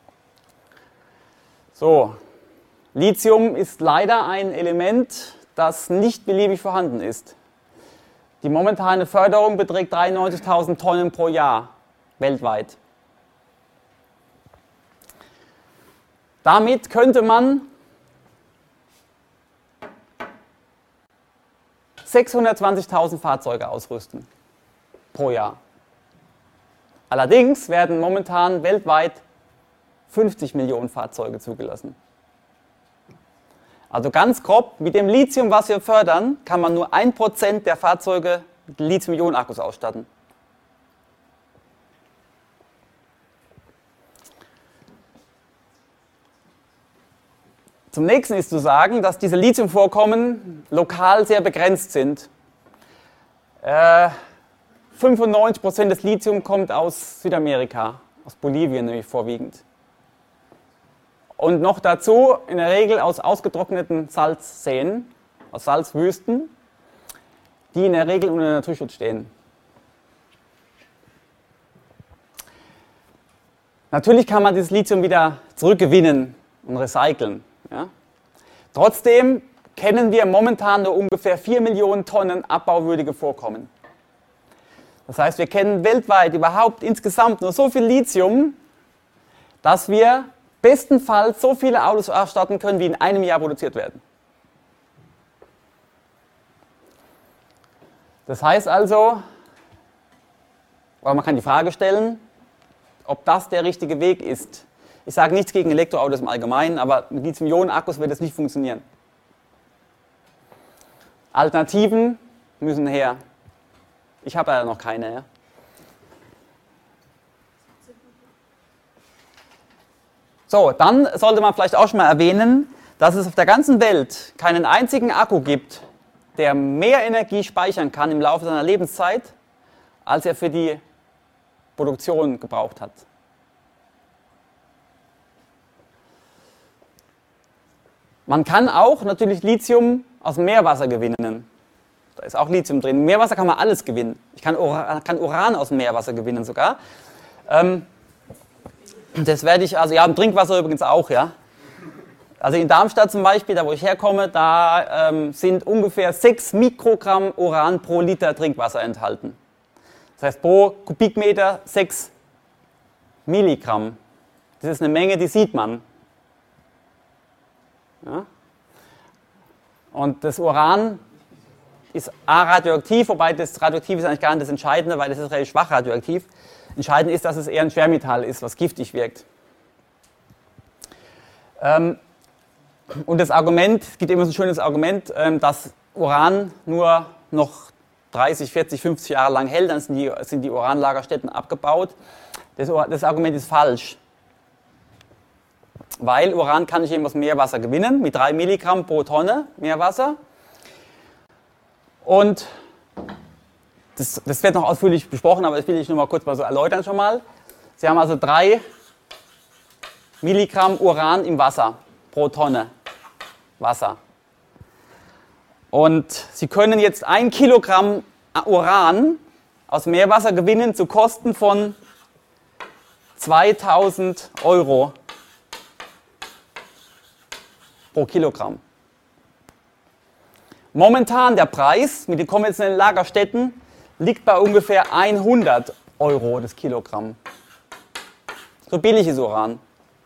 So, Lithium ist leider ein Element, das nicht beliebig vorhanden ist. Die momentane Förderung beträgt dreiundneunzigtausend Tonnen pro Jahr weltweit. Damit könnte man sechshundertzwanzigtausend Fahrzeuge ausrüsten pro Jahr. Allerdings werden momentan weltweit fünfzig Millionen Fahrzeuge zugelassen. Also ganz grob, mit dem Lithium, was wir fördern, kann man nur ein Prozent der Fahrzeuge mit Lithium-Ionen-Akkus ausstatten. Zum nächsten ist zu sagen, dass diese Lithiumvorkommen lokal sehr begrenzt sind. Äh, fünfundneunzig Prozent des Lithium kommt aus Südamerika, aus Bolivien nämlich vorwiegend. Und noch dazu in der Regel aus ausgetrockneten Salzseen, aus Salzwüsten, die in der Regel unter Naturschutz stehen. Natürlich kann man dieses Lithium wieder zurückgewinnen und recyceln. Ja? Trotzdem kennen wir momentan nur ungefähr vier Millionen Tonnen abbauwürdige Vorkommen. Das heißt, wir kennen weltweit überhaupt insgesamt nur so viel Lithium, dass wir bestenfalls so viele Autos ausstatten können, wie in einem Jahr produziert werden. Das heißt also, oder man kann die Frage stellen, ob das der richtige Weg ist. Ich sage nichts gegen Elektroautos im Allgemeinen, aber mit Lithium-Ionen-Akkus wird das nicht funktionieren. Alternativen müssen her. Ich habe ja noch keine. Ja. So, dann sollte man vielleicht auch schon mal erwähnen, dass es auf der ganzen Welt keinen einzigen Akku gibt, der mehr Energie speichern kann im Laufe seiner Lebenszeit, als er für die Produktion gebraucht hat. Man kann auch natürlich Lithium aus Meerwasser gewinnen. Da ist auch Lithium drin. Im Meerwasser kann man alles gewinnen. Ich kann Uran, kann Uran aus dem Meerwasser gewinnen sogar. Ähm, das werde ich, also ja, im Trinkwasser übrigens auch, ja. Also in Darmstadt zum Beispiel, da wo ich herkomme, da ähm, sind ungefähr sechs Mikrogramm Uran pro Liter Trinkwasser enthalten. Das heißt pro Kubikmeter sechs Milligramm. Das ist eine Menge, die sieht man. Ja? Und das Uran ist A radioaktiv, wobei das Radioaktiv ist eigentlich gar nicht das Entscheidende, weil das ist relativ schwach radioaktiv. Entscheidend ist, dass es eher ein Schwermetall ist, was giftig wirkt. Ähm, und das Argument, es gibt immer so ein schönes Argument, ähm, dass Uran nur noch dreißig, vierzig, fünfzig Jahre lang hält, dann sind die, sind die Uranlagerstätten abgebaut. Das, das Argument ist falsch. Weil Uran kann ich eben aus Meerwasser gewinnen, mit drei Milligramm pro Tonne Meerwasser. Und das, das wird noch ausführlich besprochen, aber das will ich nur mal kurz mal so erläutern schon mal. Sie haben also drei Milligramm Uran im Wasser pro Tonne Wasser. Und Sie können jetzt ein Kilogramm Uran aus Meerwasser gewinnen zu Kosten von zweitausend Euro pro Kilogramm. Momentan der Preis mit den konventionellen Lagerstätten liegt bei ungefähr hundert Euro das Kilogramm. So billig ist Uran.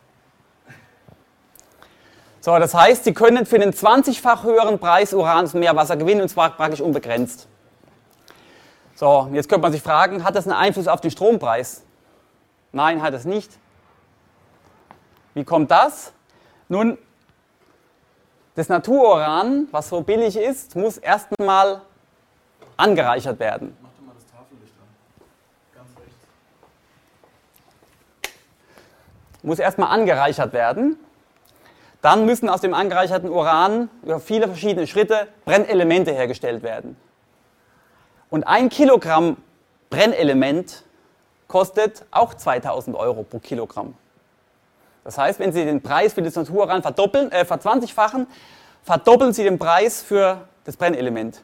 So, das heißt, Sie können für den zwanzigfach höheren Preis Uran aus Meerwasser gewinnen, und zwar praktisch unbegrenzt. So, jetzt könnte man sich fragen, hat das einen Einfluss auf den Strompreis? Nein, hat es nicht. Wie kommt das? Nun, das Natururan, was so billig ist, muss erst einmal angereichert werden. Mach doch mal das Tafellicht an. Ganz rechts. Muss erst mal angereichert werden. dann müssen aus dem angereicherten Uran über viele verschiedene Schritte Brennelemente hergestellt werden. Und ein Kilogramm Brennelement kostet auch zweitausend Euro pro Kilogramm. Das heißt, wenn Sie den Preis für das Natururan verdoppeln, äh, verzwanzigfachen, verdoppeln Sie den Preis für das Brennelement.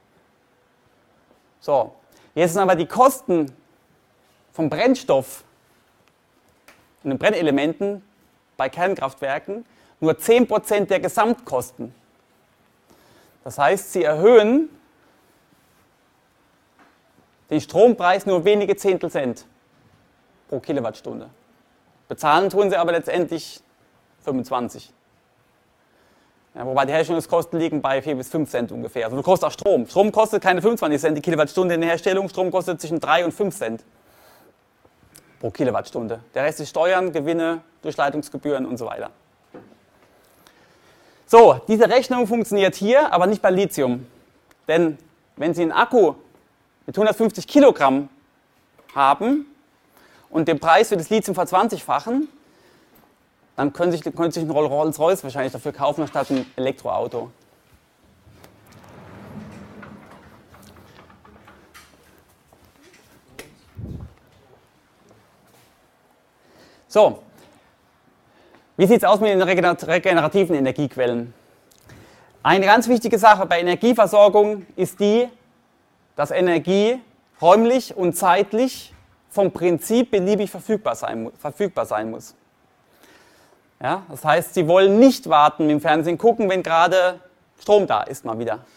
So, jetzt sind aber die Kosten vom Brennstoff und den Brennelementen bei Kernkraftwerken nur zehn Prozent der Gesamtkosten. Das heißt, Sie erhöhen den Strompreis nur wenige Zehntel Cent pro Kilowattstunde. Bezahlen tun Sie aber letztendlich fünfundzwanzig. Ja, wobei die Herstellungskosten liegen bei vier bis fünf Cent ungefähr. Also du kostet auch Strom. Strom kostet keine fünfundzwanzig Cent die Kilowattstunde in der Herstellung. Strom kostet zwischen drei und fünf Cent pro Kilowattstunde. Der Rest ist Steuern, Gewinne, Durchleitungsgebühren und so weiter. So, diese Rechnung funktioniert hier, aber nicht bei Lithium. Denn wenn Sie einen Akku mit hundertfünfzig Kilogramm haben und den Preis für das Lithium verzwanzigfachen, dann können Sie sich, können Sie sich einen Rolls-Royce wahrscheinlich dafür kaufen, anstatt ein Elektroauto. So, wie sieht es aus mit den regenerativen Energiequellen? Eine ganz wichtige Sache bei Energieversorgung ist die, dass Energie räumlich und zeitlich vom Prinzip beliebig verfügbar sein, verfügbar sein muss. Ja, das heißt, Sie wollen nicht warten im Fernsehen gucken, wenn gerade Strom da ist, mal wieder.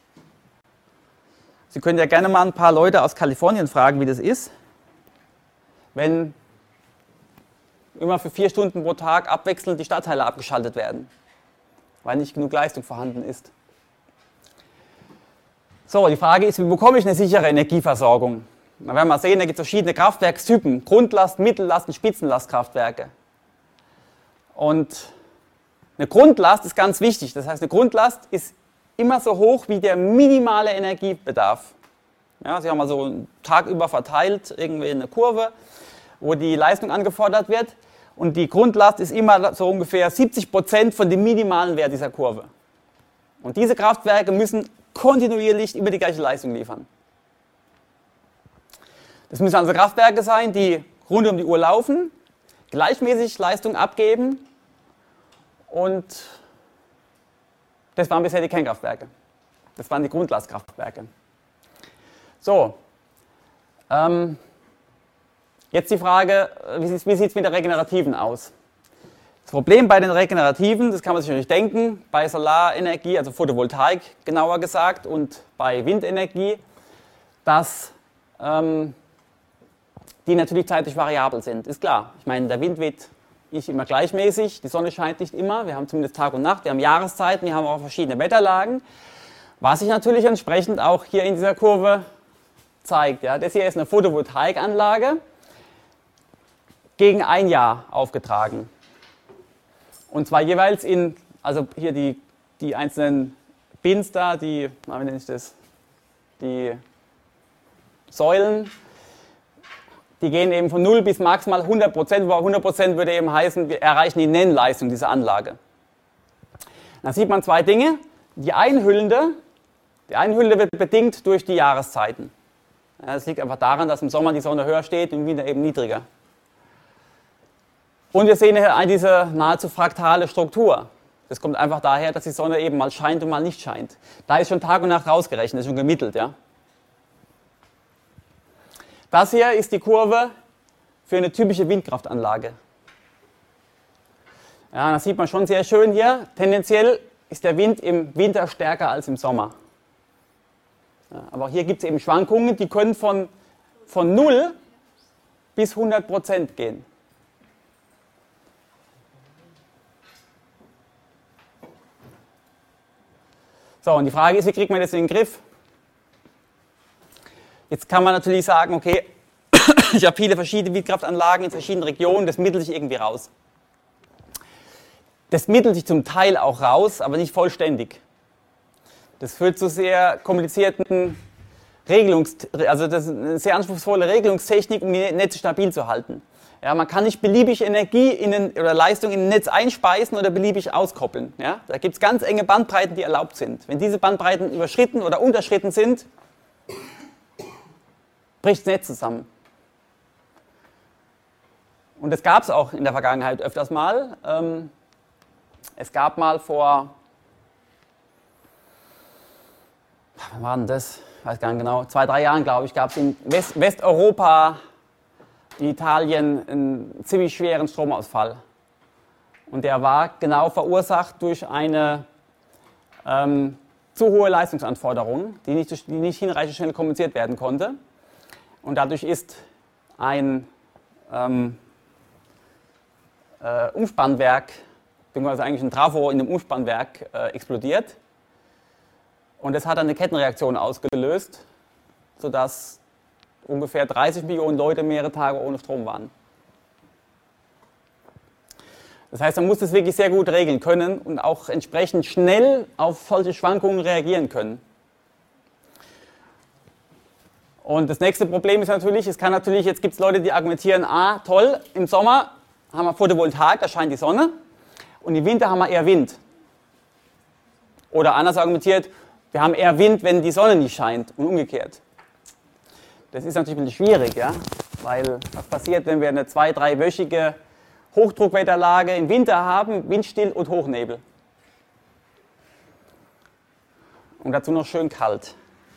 Sie können ja gerne mal ein paar Leute aus Kalifornien fragen, wie das ist, wenn immer für vier Stunden pro Tag abwechselnd die Stadtteile abgeschaltet werden, weil nicht genug Leistung vorhanden ist. So, die Frage ist, wie bekomme ich eine sichere Energieversorgung? Da werden wir sehen, da gibt es verschiedene Kraftwerkstypen, Grundlast-, Mittellast- und Spitzenlastkraftwerke. Und eine Grundlast ist ganz wichtig. Das heißt, eine Grundlast ist immer so hoch wie der minimale Energiebedarf. Ja, Sie haben also einen Tag über verteilt irgendwie eine Kurve, wo die Leistung angefordert wird. Und die Grundlast ist immer so ungefähr siebzig Prozent von dem minimalen Wert dieser Kurve. Und diese Kraftwerke müssen kontinuierlich immer die gleiche Leistung liefern. Das müssen also Kraftwerke sein, die rund um die Uhr laufen, gleichmäßig Leistung abgeben, und das waren bisher die Kernkraftwerke. Das waren die Grundlastkraftwerke. So, ähm, jetzt die Frage, wie sieht es mit der Regenerativen aus? Das Problem bei den Regenerativen, das kann man sich natürlich denken, bei Solarenergie, also Photovoltaik genauer gesagt, und bei Windenergie, dass ähm, die natürlich zeitlich variabel sind. Ist klar, ich meine, der Wind weht nicht immer gleichmäßig, die Sonne scheint nicht immer, wir haben zumindest Tag und Nacht, wir haben Jahreszeiten, wir haben auch verschiedene Wetterlagen, was sich natürlich entsprechend auch hier in dieser Kurve zeigt. Ja. Das hier ist eine Photovoltaikanlage gegen ein Jahr aufgetragen. Und zwar jeweils in, also hier die, die einzelnen Pins da, die, wie nenne ich das, die Säulen, die gehen eben von null bis maximal hundert Prozent, wo hundert Prozent würde eben heißen, wir erreichen die Nennleistung dieser Anlage. Da sieht man zwei Dinge. Die einhüllende, die einhüllende wird bedingt durch die Jahreszeiten. Ja, das liegt einfach daran, dass im Sommer die Sonne höher steht und im Winter eben niedriger. Und wir sehen hier diese nahezu fraktale Struktur. Das kommt einfach daher, dass die Sonne eben mal scheint und mal nicht scheint. Da ist schon Tag und Nacht rausgerechnet, ist schon gemittelt. Ja? Das hier ist die Kurve für eine typische Windkraftanlage. Ja, das sieht man schon sehr schön hier. Tendenziell ist der Wind im Winter stärker als im Sommer. Ja, aber hier gibt es eben Schwankungen, die können von, von null bis hundert Prozent gehen. So, und die Frage ist, wie kriegt man das in den Griff? Jetzt kann man natürlich sagen, okay, ich habe viele verschiedene Windkraftanlagen in verschiedenen Regionen, das mittelt sich irgendwie raus. Das mittelt sich zum Teil auch raus, aber nicht vollständig. Das führt zu sehr komplizierten Regelungs... Also das ist eine sehr anspruchsvolle Regelungstechnik, um die Netze stabil zu halten. Ja, man kann nicht beliebig Energie in den, oder Leistung in ein Netz einspeisen oder beliebig auskoppeln. Ja? Da gibt es ganz enge Bandbreiten, die erlaubt sind. Wenn diese Bandbreiten überschritten oder unterschritten sind, bricht das Netz zusammen. Und das gab es auch in der Vergangenheit öfters mal. Ähm, es gab mal vor, wann war denn das? Ich weiß gar nicht genau, zwei, drei Jahren, glaube ich, gab es in West Westeuropa, in Italien, einen ziemlich schweren Stromausfall. Und der war genau verursacht durch eine ähm, zu hohe Leistungsanforderung, die nicht, die nicht hinreichend schnell kommuniziert werden konnte. Und dadurch ist ein ähm, äh, Umspannwerk, beziehungsweise eigentlich ein Trafo in einem Umspannwerk äh, explodiert. Und das hat eine Kettenreaktion ausgelöst, sodass ungefähr dreißig Millionen Leute mehrere Tage ohne Strom waren. Das heißt, man muss das wirklich sehr gut regeln können und auch entsprechend schnell auf solche Schwankungen reagieren können. Und das nächste Problem ist natürlich, es kann natürlich, jetzt gibt es Leute, die argumentieren, ah, toll, im Sommer haben wir Photovoltaik, da scheint die Sonne, und im Winter haben wir eher Wind. Oder anders argumentiert, wir haben eher Wind, wenn die Sonne nicht scheint und umgekehrt. Das ist natürlich ein bisschen schwierig, ja? Weil was passiert, wenn wir eine zwei-, dreiwöchige Hochdruckwetterlage im Winter haben, windstill und Hochnebel. Und dazu noch schön kalt.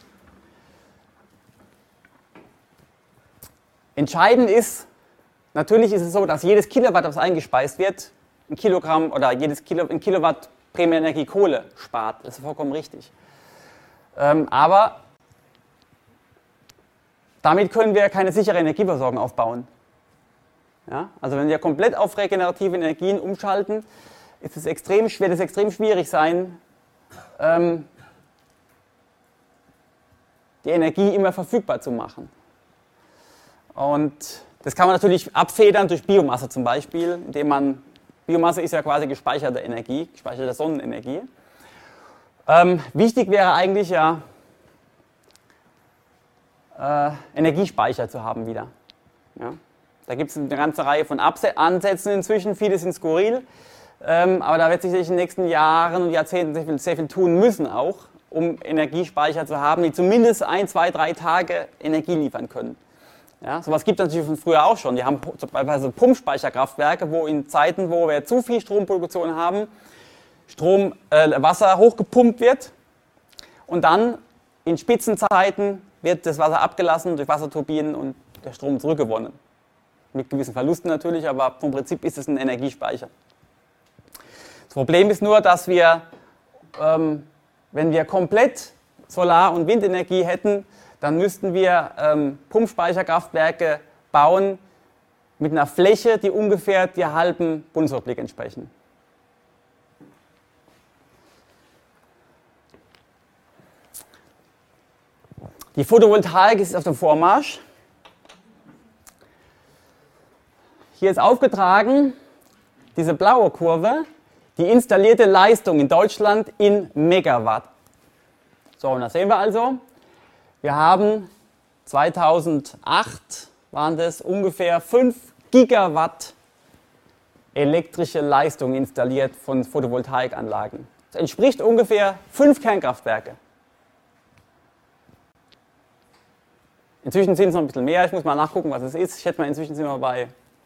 Entscheidend ist, natürlich ist es so, dass jedes Kilowatt, das eingespeist wird, ein Kilogramm oder jedes Kilo, ein Kilowatt Primärenergie Kohle spart. Das ist vollkommen richtig. Ähm, aber damit können wir keine sichere Energieversorgung aufbauen. Ja? Also wenn wir komplett auf regenerative Energien umschalten, ist es extrem, wird es extrem schwierig sein, ähm, die Energie immer verfügbar zu machen. Und das kann man natürlich abfedern durch Biomasse zum Beispiel, indem man, Biomasse ist ja quasi gespeicherte Energie, gespeicherte Sonnenenergie. Ähm, wichtig wäre eigentlich ja, äh, Energiespeicher zu haben wieder. Ja? Da gibt es eine ganze Reihe von Abse- Ansätzen inzwischen, viele sind skurril, ähm, aber da wird sich in den nächsten Jahren und Jahrzehnten sehr viel, sehr viel tun müssen auch, um Energiespeicher zu haben, die zumindest ein, zwei, drei Tage Energie liefern können. Ja, sowas gibt es natürlich von früher auch schon. Die haben beispielsweise Pumpspeicherkraftwerke, wo in Zeiten, wo wir zu viel Stromproduktion haben, Strom, äh, Wasser hochgepumpt wird und dann in Spitzenzeiten wird das Wasser abgelassen durch Wasserturbinen und der Strom zurückgewonnen. Mit gewissen Verlusten natürlich, aber vom Prinzip ist es ein Energiespeicher. Das Problem ist nur, dass wir, ähm, wenn wir komplett Solar- und Windenergie hätten, dann müssten wir ähm, Pumpspeicherkraftwerke bauen mit einer Fläche, die ungefähr der halben Bundesrepublik entsprechen. Die Photovoltaik ist auf dem Vormarsch. Hier ist aufgetragen, diese blaue Kurve, die installierte Leistung in Deutschland in Megawatt. So, und da sehen wir also, wir haben zweitausendacht waren das ungefähr fünf Gigawatt elektrische Leistung installiert von Photovoltaikanlagen. Das entspricht ungefähr fünf Kernkraftwerke. Inzwischen sind es noch ein bisschen mehr, ich muss mal nachgucken, was es ist. Ich schätze mal, inzwischen sind wir bei,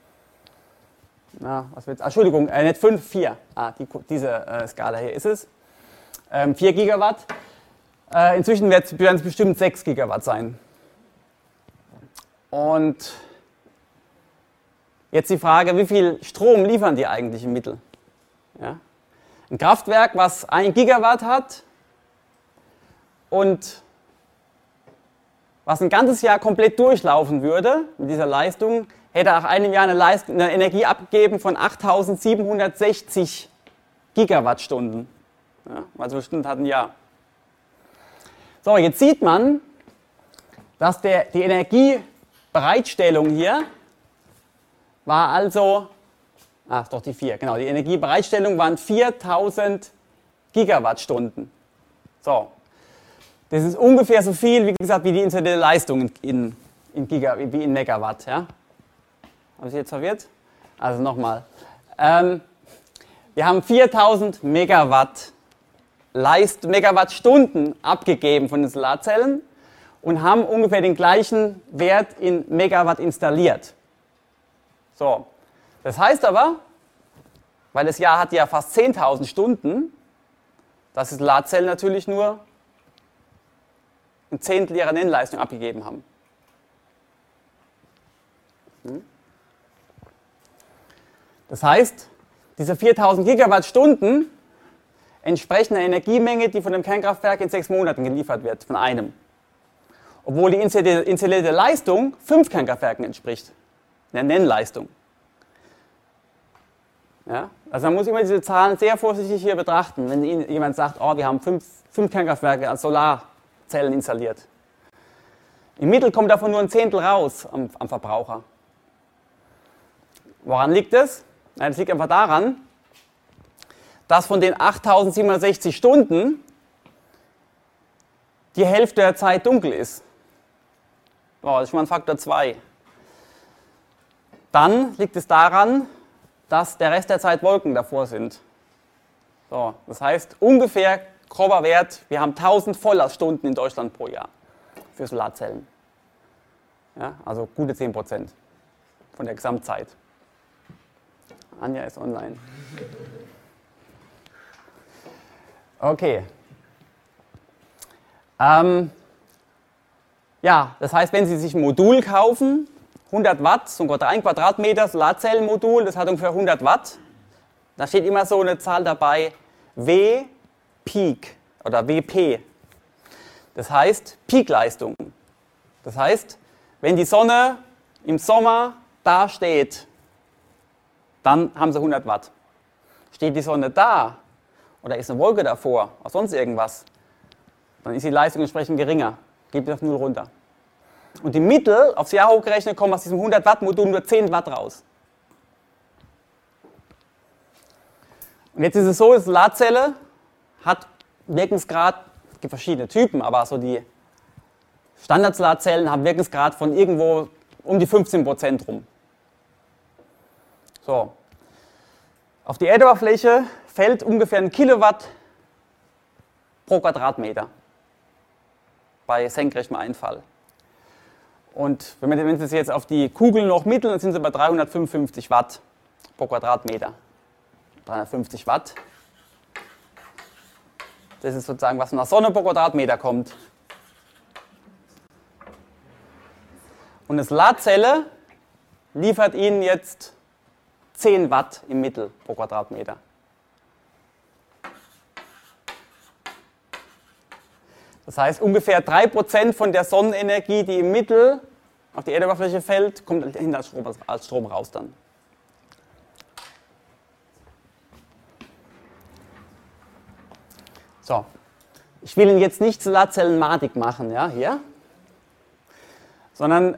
na, was wird's? Ah, Entschuldigung, äh, nicht fünf, vier. Ah, die, diese äh, Skala hier ist es. Ähm, vier Gigawatt. Äh, inzwischen werden es bestimmt sechs Gigawatt sein. Und jetzt die Frage, wie viel Strom liefern die eigentlich im Mittel? Ja? Ein Kraftwerk, was ein Gigawatt hat und was ein ganzes Jahr komplett durchlaufen würde mit dieser Leistung, hätte nach einem Jahr eine, Leist- eine Energie abgegeben von achttausendsiebenhundertsechzig Gigawattstunden. Ja, also Stunden hat ein Jahr. So, jetzt sieht man, dass der, die Energiebereitstellung hier war also, ah, ist doch die vier, genau, die Energiebereitstellung waren viertausend Gigawattstunden. So. Das ist ungefähr so viel, wie gesagt, wie die installierte Leistung in, in, in Giga, wie in Megawatt. Ja? Habe ich jetzt verwirrt? Also nochmal. Ähm, wir haben viertausend Megawatt Leist, Megawattstunden abgegeben von den Solarzellen und haben ungefähr den gleichen Wert in Megawatt installiert. So. Das heißt aber, weil das Jahr hat ja fast zehntausend Stunden, dass die Solarzellen natürlich nur ein Zehntel ihrer Nennleistung abgegeben haben. Das heißt, diese viertausend Gigawattstunden entsprechen einer Energiemenge, die von dem Kernkraftwerk in sechs Monaten geliefert wird, von einem. Obwohl die installierte Leistung fünf Kernkraftwerken entspricht, der Nennleistung. Ja? Also man muss immer diese Zahlen sehr vorsichtig hier betrachten, wenn Ihnen jemand sagt, oh, wir haben fünf, fünf Kernkraftwerke als Solarzellen installiert. Im Mittel kommt davon nur ein Zehntel raus am, am Verbraucher. Woran liegt das? Na, das liegt einfach daran, dass von den achttausendsiebenhundertsechzig Stunden die Hälfte der Zeit dunkel ist. Oh, das ist schon mal ein Faktor zwei. Dann liegt es daran, dass der Rest der Zeit Wolken davor sind. So, das heißt, ungefähr grober Wert, wir haben tausend Volllaststunden in Deutschland pro Jahr für Solarzellen. Ja, also gute zehn Prozent von der Gesamtzeit. Anja ist online. Okay. Ähm, ja, das heißt, wenn Sie sich ein Modul kaufen, hundert Watt, so ein Quadratmeter Solarzellenmodul, das hat ungefähr hundert Watt. Da steht immer so eine Zahl dabei, W Peak oder W P. Das heißt Peakleistung. Das heißt, wenn die Sonne im Sommer da steht, dann haben Sie hundert Watt. Steht die Sonne da oder ist eine Wolke davor oder sonst irgendwas, dann ist die Leistung entsprechend geringer, geht auf null runter. Und im Mittel, aufs Jahr hochgerechnet, kommen aus diesem hundert Watt Modul nur zehn Watt raus. Und jetzt ist es so, die Solarzelle hat Wirkungsgrad, es gibt verschiedene Typen, aber so die Standard-Solarzellen haben Wirkungsgrad von irgendwo um die fünfzehn Prozent rum. So. Auf die Erdoberfläche fällt ungefähr ein Kilowatt pro Quadratmeter bei senkrechtem Einfall. Und wenn wir das jetzt auf die Kugel noch mitteln, dann sind sie bei dreihundertfünfundfünfzig Watt pro Quadratmeter. dreihundertfünfzig Watt. Das ist sozusagen, was von der Sonne pro Quadratmeter kommt. Und eine Solarzelle liefert Ihnen jetzt zehn Watt im Mittel pro Quadratmeter. Das heißt, ungefähr drei Prozent von der Sonnenenergie, die im Mittel auf die Erdoberfläche fällt, kommt hinter als Strom, als Strom raus dann. So, ich will Ihnen jetzt nicht Solarzellenmatik machen, ja, hier, sondern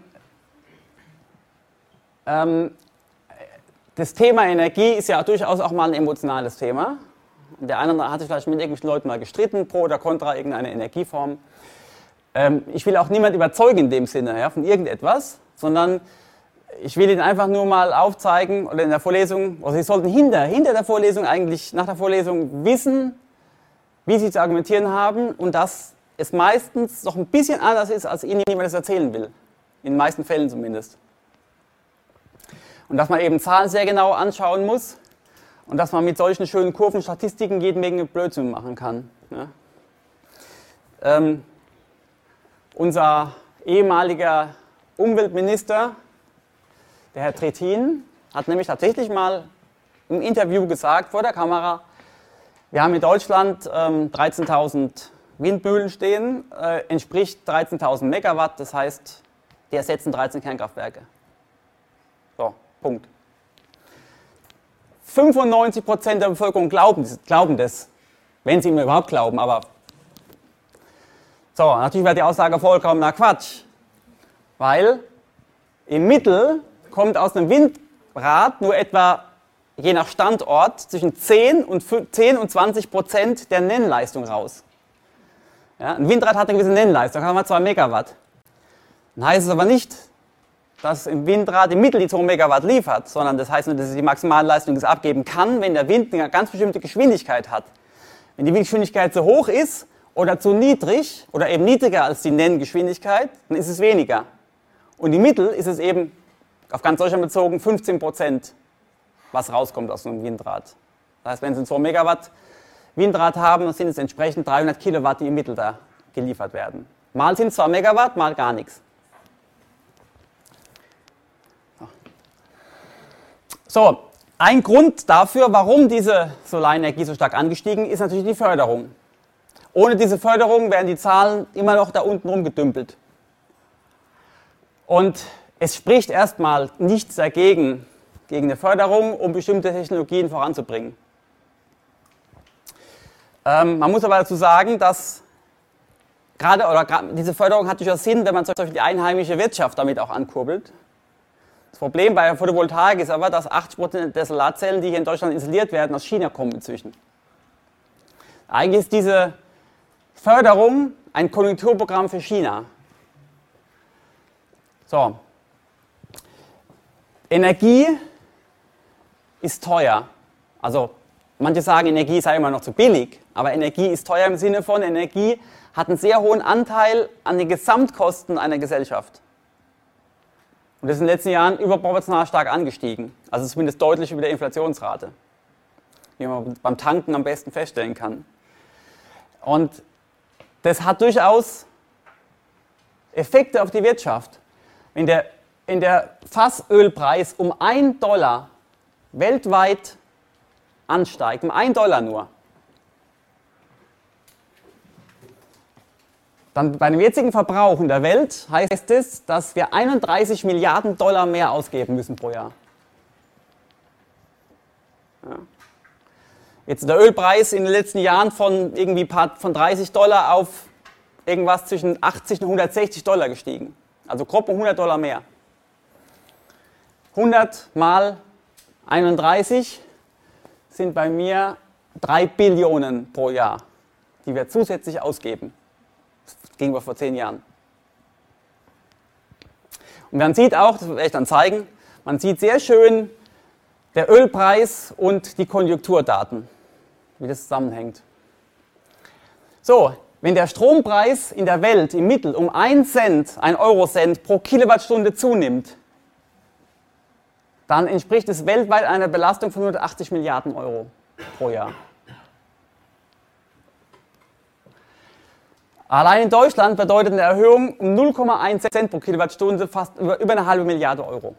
ähm, das Thema Energie ist ja durchaus auch mal ein emotionales Thema. Der eine oder andere hat sich vielleicht mit irgendwelchen Leuten mal gestritten, pro oder contra irgendeine Energieform. Ähm, ich will auch niemand überzeugen in dem Sinne, ja, von irgendetwas, sondern ich will Ihnen einfach nur mal aufzeigen, oder in der Vorlesung, also Sie sollten hinter, hinter der Vorlesung eigentlich, nach der Vorlesung wissen, wie Sie zu argumentieren haben und dass es meistens noch ein bisschen anders ist, als Ihnen jemand das erzählen will. In den meisten Fällen zumindest. Und dass man eben Zahlen sehr genau anschauen muss und dass man mit solchen schönen Kurven, Statistiken jede Menge Blödsinn machen kann. Ja. Ähm, unser ehemaliger Umweltminister, der Herr Trittin, hat nämlich tatsächlich mal im Interview gesagt vor der Kamera, wir haben in Deutschland ähm, dreizehntausend Windmühlen stehen, äh, entspricht dreizehntausend Megawatt, das heißt, die ersetzen dreizehn Kernkraftwerke. So, Punkt. fünfundneunzig Prozent der Bevölkerung glauben, glauben das, wenn sie ihm überhaupt glauben, aber so, natürlich wäre die Aussage vollkommener Quatsch, weil im Mittel kommt aus einem Windrad nur etwa, je nach Standort, zwischen zehn und zwanzig Prozent der Nennleistung raus. Ja, ein Windrad hat eine gewisse Nennleistung, da haben wir zwei Megawatt. Dann heißt es aber nicht, dass im Windrad im Mittel die zwei Megawatt liefert, sondern das heißt nur, dass es die maximale Leistung die es abgeben kann, wenn der Wind eine ganz bestimmte Geschwindigkeit hat. Wenn die Windgeschwindigkeit zu hoch ist oder zu niedrig oder eben niedriger als die Nenngeschwindigkeit, dann ist es weniger. Und im Mittel ist es eben auf ganz Deutschland bezogen fünfzehn Prozent, was rauskommt aus einem Windrad. Das heißt, wenn Sie ein zwei Megawatt Windrad haben, dann sind es entsprechend dreihundert Kilowatt, die im Mittel da geliefert werden. Mal sind es zwei Megawatt, mal gar nichts. So, ein Grund dafür, warum diese Solarenergie so stark angestiegen ist, ist natürlich die Förderung. Ohne diese Förderung wären die Zahlen immer noch da unten rumgedümpelt. Und es spricht erstmal nichts dagegen, gegen eine Förderung, um bestimmte Technologien voranzubringen. Ähm, man muss aber dazu sagen, dass gerade, oder gerade diese Förderung hat durchaus Sinn, wenn man zum Beispiel die einheimische Wirtschaft damit auch ankurbelt. Das Problem bei der Photovoltaik ist aber, dass achtzig Prozent der Solarzellen, die hier in Deutschland installiert werden, aus China kommen inzwischen. Eigentlich ist diese Förderung ein Konjunkturprogramm für China. So. Energie ist teuer. Also manche sagen, Energie sei immer noch zu billig, aber Energie ist teuer im Sinne von, Energie hat einen sehr hohen Anteil an den Gesamtkosten einer Gesellschaft. Und das ist in den letzten Jahren überproportional stark angestiegen. Also zumindest deutlich über der Inflationsrate, wie man beim Tanken am besten feststellen kann. Und das hat durchaus Effekte auf die Wirtschaft. Wenn der, wenn der Fassölpreis um einen Dollar weltweit ansteigt, um einen Dollar nur, dann bei dem jetzigen Verbrauch in der Welt heißt es, dass wir einunddreißig Milliarden Dollar mehr ausgeben müssen pro Jahr. Ja. Jetzt ist der Ölpreis in den letzten Jahren von, irgendwie von dreißig Dollar auf irgendwas zwischen achtzig und hundertsechzig Dollar gestiegen. Also grob um hundert Dollar mehr. hundert mal einunddreißig sind bei mir drei Billionen pro Jahr, die wir zusätzlich ausgeben. Das ging vor zehn Jahren. Und man sieht auch, das werde ich dann zeigen, man sieht sehr schön der Ölpreis und die Konjunkturdaten, wie das zusammenhängt. So, wenn der Strompreis in der Welt im Mittel um einen Cent, ein Eurocent pro Kilowattstunde zunimmt, dann entspricht es weltweit einer Belastung von hundertachtzig Milliarden Euro pro Jahr. Allein in Deutschland bedeutet eine Erhöhung um null Komma eins Cent pro Kilowattstunde fast über, über eine halbe Milliarde Euro.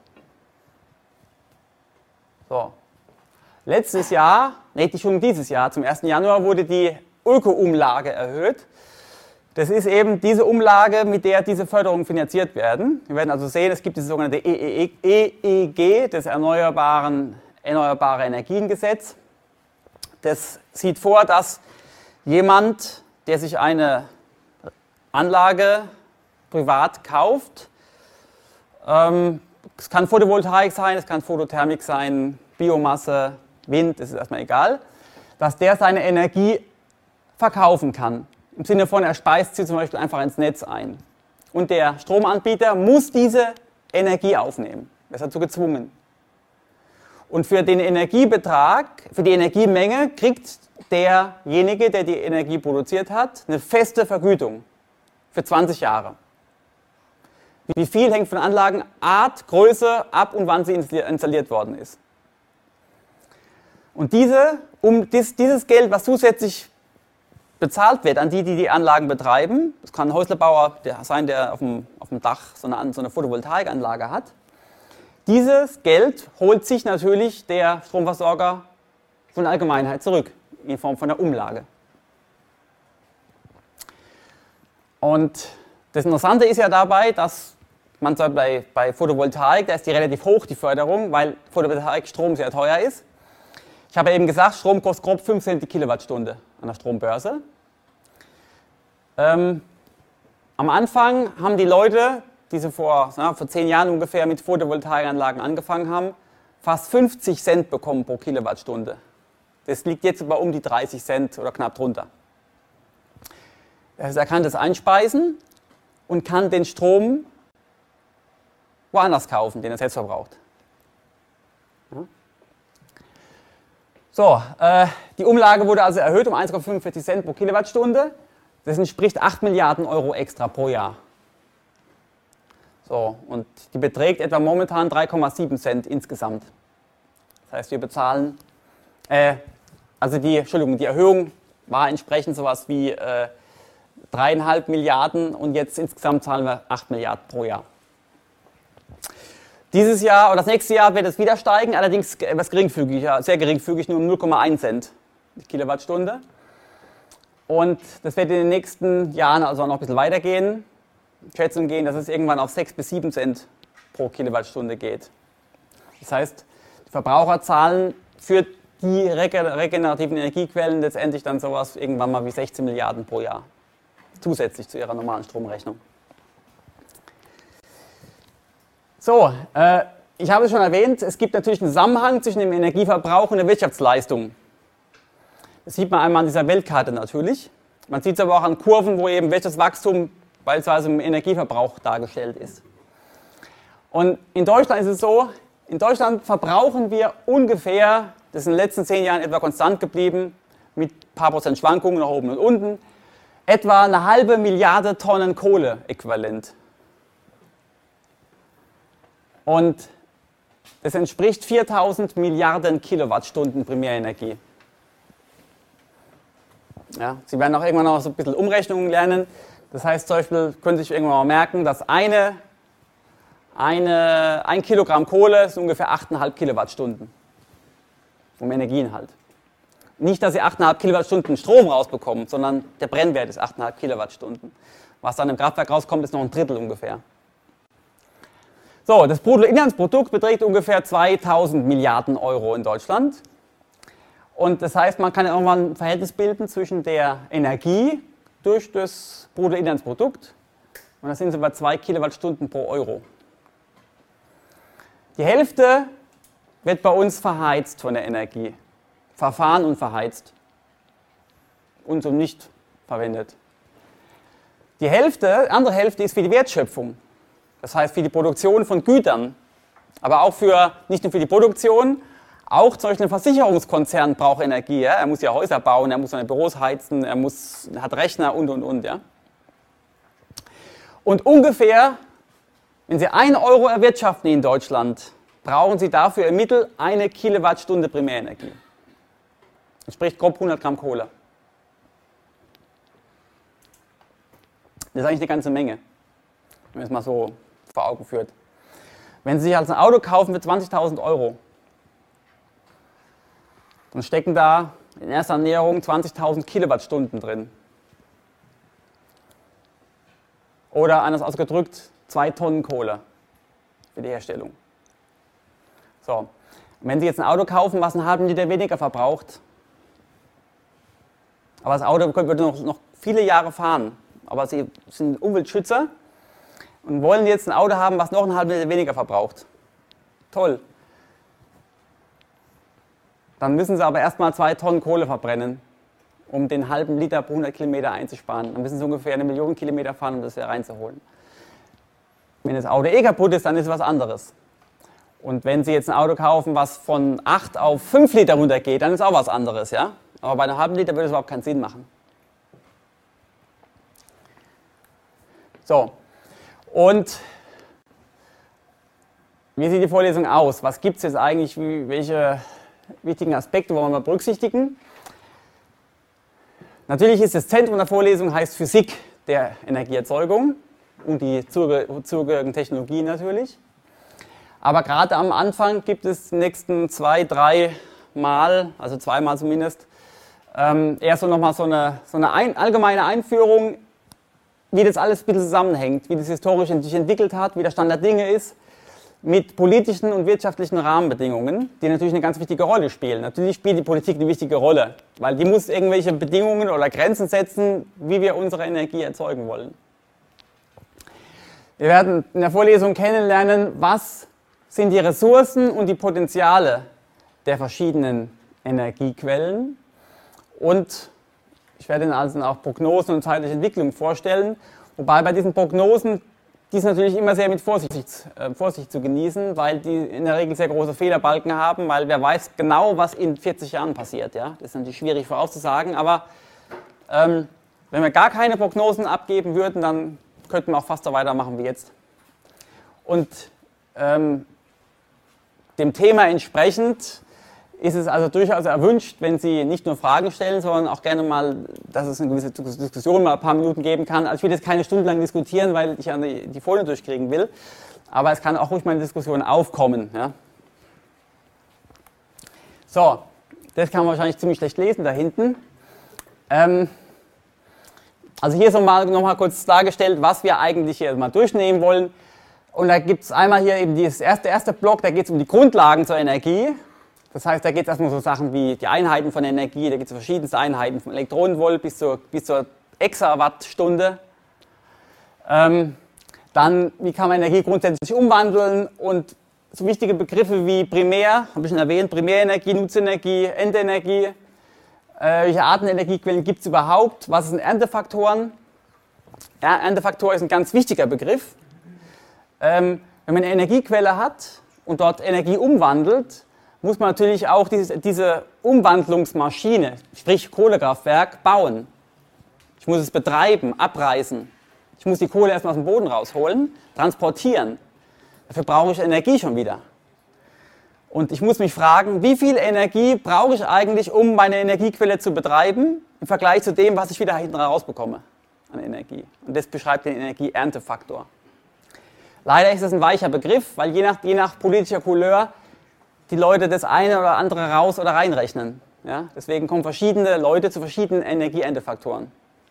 So. Letztes Jahr, nee, schon dieses Jahr, zum ersten Januar wurde die Öko-Umlage erhöht. Das ist eben diese Umlage, mit der diese Förderungen finanziert werden. Wir werden also sehen, es gibt dieses sogenannte E E G, das Erneuerbaren, Erneuerbare Energiengesetz. Das sieht vor, dass jemand, der sich eine Anlage privat kauft, ähm, es kann Photovoltaik sein, es kann Photothermik sein, Biomasse, Wind, das ist erstmal egal, dass der seine Energie verkaufen kann. Im Sinne von, er speist sie zum Beispiel einfach ins Netz ein. Und der Stromanbieter muss diese Energie aufnehmen. Er ist dazu gezwungen. Und für den Energiebetrag, für die Energiemenge kriegt derjenige, der die Energie produziert hat, eine feste Vergütung für zwanzig Jahre. Wie viel hängt von Anlagenart, Größe ab und wann sie installiert worden ist. Und diese, um dies, dieses Geld, was zusätzlich bezahlt wird an die, die die Anlagen betreiben, das kann ein Häuslebauer sein, der auf dem, auf dem Dach so eine, so eine Photovoltaikanlage hat, dieses Geld holt sich natürlich der Stromversorger von der Allgemeinheit zurück, in Form von einer Umlage. Und das Interessante ist ja dabei, dass man zwar bei, bei Photovoltaik, da ist die relativ hoch, die Förderung, weil Photovoltaik-Strom sehr teuer ist. Ich habe eben gesagt, Strom kostet grob fünf Cent die Kilowattstunde an der Strombörse. Ähm, am Anfang haben die Leute, die so vor, na, vor zehn Jahren ungefähr mit Photovoltaikanlagen angefangen haben, fast fünfzig Cent bekommen pro Kilowattstunde. Das liegt jetzt bei um die dreißig Cent oder knapp drunter. Also er kann das einspeisen und kann den Strom woanders kaufen, den er selbst verbraucht. Ja. So, äh, die Umlage wurde also erhöht um eins Komma fünfundvierzig Cent pro Kilowattstunde. Das entspricht acht Milliarden Euro extra pro Jahr. So, und die beträgt etwa momentan drei Komma sieben Cent insgesamt. Das heißt, wir bezahlen, äh, also die, Entschuldigung, die Erhöhung war entsprechend sowas wie äh, dreieinhalb Milliarden und jetzt insgesamt zahlen wir acht Milliarden pro Jahr. Dieses Jahr oder das nächste Jahr wird es wieder steigen, allerdings etwas geringfügiger, sehr geringfügig, nur um null Komma eins Cent die Kilowattstunde. Und das wird in den nächsten Jahren also auch noch ein bisschen weitergehen. Schätzungen gehen, dass es irgendwann auf sechs bis sieben Cent pro Kilowattstunde geht. Das heißt, die Verbraucher zahlen für die regenerativen Energiequellen letztendlich dann sowas irgendwann mal wie sechzehn Milliarden pro Jahr. Zusätzlich zu ihrer normalen Stromrechnung. So, äh, ich habe es schon erwähnt, es gibt natürlich einen Zusammenhang zwischen dem Energieverbrauch und der Wirtschaftsleistung. Das sieht man einmal an dieser Weltkarte natürlich. Man sieht es aber auch an Kurven, wo eben Wirtschaftswachstum beispielsweise im Energieverbrauch dargestellt ist. Und in Deutschland ist es so, in Deutschland verbrauchen wir ungefähr, das ist in den letzten zehn Jahren etwa konstant geblieben, mit ein paar Prozent Schwankungen nach oben und unten, etwa eine halbe Milliarde Tonnen Kohle-Äquivalent. Und das entspricht viertausend Milliarden Kilowattstunden Primärenergie. Ja, Sie werden auch irgendwann noch so ein bisschen Umrechnungen lernen. Das heißt zum Beispiel, können Sie sich irgendwann mal merken, dass eine, eine, ein Kilogramm Kohle ist ungefähr acht Komma fünf Kilowattstunden vom Energieinhalt. Nicht, dass Sie acht Komma fünf Kilowattstunden Strom rausbekommen, sondern der Brennwert ist acht Komma fünf Kilowattstunden. Was dann im Kraftwerk rauskommt, ist noch ein Drittel ungefähr. So, das Bruttoinlandsprodukt beträgt ungefähr zweitausend Milliarden Euro in Deutschland. Und das heißt, man kann ja irgendwann ein Verhältnis bilden zwischen der Energie durch das Bruttoinlandsprodukt. Und das sind so bei zwei Kilowattstunden pro Euro. Die Hälfte wird bei uns verheizt von der Energie. Verfahren und verheizt. Und so nicht verwendet. Die Hälfte, andere Hälfte ist für die Wertschöpfung. Das heißt für die Produktion von Gütern. Aber auch für, nicht nur für die Produktion, auch zum Beispiel ein Versicherungskonzern braucht Energie. Ja? Er muss ja Häuser bauen, er muss seine Büros heizen, er muss, hat Rechner und, und, und. Ja? Und ungefähr, wenn Sie einen Euro erwirtschaften in Deutschland, brauchen Sie dafür im Mittel eine Kilowattstunde Primärenergie. Das entspricht grob hundert Gramm Kohle. Das ist eigentlich eine ganze Menge, wenn man es mal so vor Augen führt. Wenn Sie sich also ein Auto kaufen für zwanzigtausend Euro, dann stecken da in erster Annäherung zwanzigtausend Kilowattstunden drin. Oder anders ausgedrückt, zwei Tonnen Kohle für die Herstellung. So. Und wenn Sie jetzt ein Auto kaufen, was einen halben Liter weniger verbraucht, aber das Auto würde noch, noch viele Jahre fahren, aber Sie sind Umweltschützer und wollen jetzt ein Auto haben, was noch einen halben Liter weniger verbraucht. Toll. Dann müssen Sie aber erstmal zwei Tonnen Kohle verbrennen, um den halben Liter pro hundert Kilometer einzusparen. Dann müssen Sie ungefähr eine Million Kilometer fahren, um das wieder reinzuholen. Wenn das Auto eh kaputt ist, dann ist es was anderes. Und wenn Sie jetzt ein Auto kaufen, was von acht auf fünf Liter runtergeht, dann ist auch was anderes. Ja? Aber bei einem halben Liter würde es überhaupt keinen Sinn machen. So, und wie sieht die Vorlesung aus? Was gibt es jetzt eigentlich, welche wichtigen Aspekte wollen wir mal berücksichtigen? Natürlich ist das Zentrum der Vorlesung, heißt Physik der Energieerzeugung und die zugehörigen Technologien natürlich. Aber gerade am Anfang gibt es die nächsten zwei, drei Mal, also zweimal zumindest, ähm, eher so nochmal so eine, so eine ein, allgemeine Einführung, wie das alles ein bisschen zusammenhängt, wie das historisch sich entwickelt hat, wie der Stand der Dinge ist, mit politischen und wirtschaftlichen Rahmenbedingungen, die natürlich eine ganz wichtige Rolle spielen. Natürlich spielt die Politik eine wichtige Rolle, weil die muss irgendwelche Bedingungen oder Grenzen setzen, wie wir unsere Energie erzeugen wollen. Wir werden in der Vorlesung kennenlernen, was sind die Ressourcen und die Potenziale der verschiedenen Energiequellen. Und ich werde Ihnen also auch Prognosen und zeitliche Entwicklung vorstellen, wobei bei diesen Prognosen die ist natürlich immer sehr mit Vorsicht, äh, Vorsicht zu genießen, weil die in der Regel sehr große Fehlerbalken haben, weil wer weiß genau, was in vierzig Jahren passiert. Ja? Das ist natürlich schwierig vorauszusagen, aber ähm, wenn wir gar keine Prognosen abgeben würden, dann könnten wir auch fast so weitermachen wie jetzt. Und ähm, dem Thema entsprechend ist es also durchaus erwünscht, wenn Sie nicht nur Fragen stellen, sondern auch gerne mal, dass es eine gewisse Diskussion mal ein paar Minuten geben kann. Also ich will jetzt keine Stunde lang diskutieren, weil ich ja die, die Folie durchkriegen will, aber es kann auch ruhig mal eine Diskussion aufkommen. Ja. So, das kann man wahrscheinlich ziemlich schlecht lesen da hinten. Ähm, also hier ist nochmal noch mal kurz dargestellt, was wir eigentlich hier mal durchnehmen wollen. Und da gibt es einmal hier eben dieses erste, erste Block, da geht es um die Grundlagen zur Energie. Das heißt, da geht es erstmal so Sachen wie die Einheiten von Energie, da gibt es verschiedenste Einheiten, von Elektronenvolt bis zur, bis zur Exawattstunde. Ähm, dann, wie kann man Energie grundsätzlich umwandeln und so wichtige Begriffe wie Primär, habe ich schon erwähnt, Primärenergie, Nutzenergie, Endenergie, äh, welche Arten Energiequellen gibt es überhaupt, was sind Erntefaktoren? Ja, Erntefaktor ist ein ganz wichtiger Begriff. Ähm, wenn man eine Energiequelle hat und dort Energie umwandelt, muss man natürlich auch diese, diese Umwandlungsmaschine, sprich Kohlekraftwerk, bauen. Ich muss es betreiben, abreißen. Ich muss die Kohle erstmal aus dem Boden rausholen, transportieren. Dafür brauche ich Energie schon wieder. Und ich muss mich fragen, wie viel Energie brauche ich eigentlich, um meine Energiequelle zu betreiben, im Vergleich zu dem, was ich wieder hinten rausbekomme an Energie. Und das beschreibt den Energieerntefaktor. Leider ist es ein weicher Begriff, weil je nach, je nach politischer Couleur die Leute das eine oder andere raus- oder reinrechnen. Ja? Deswegen kommen verschiedene Leute zu verschiedenen Energieerntefaktoren.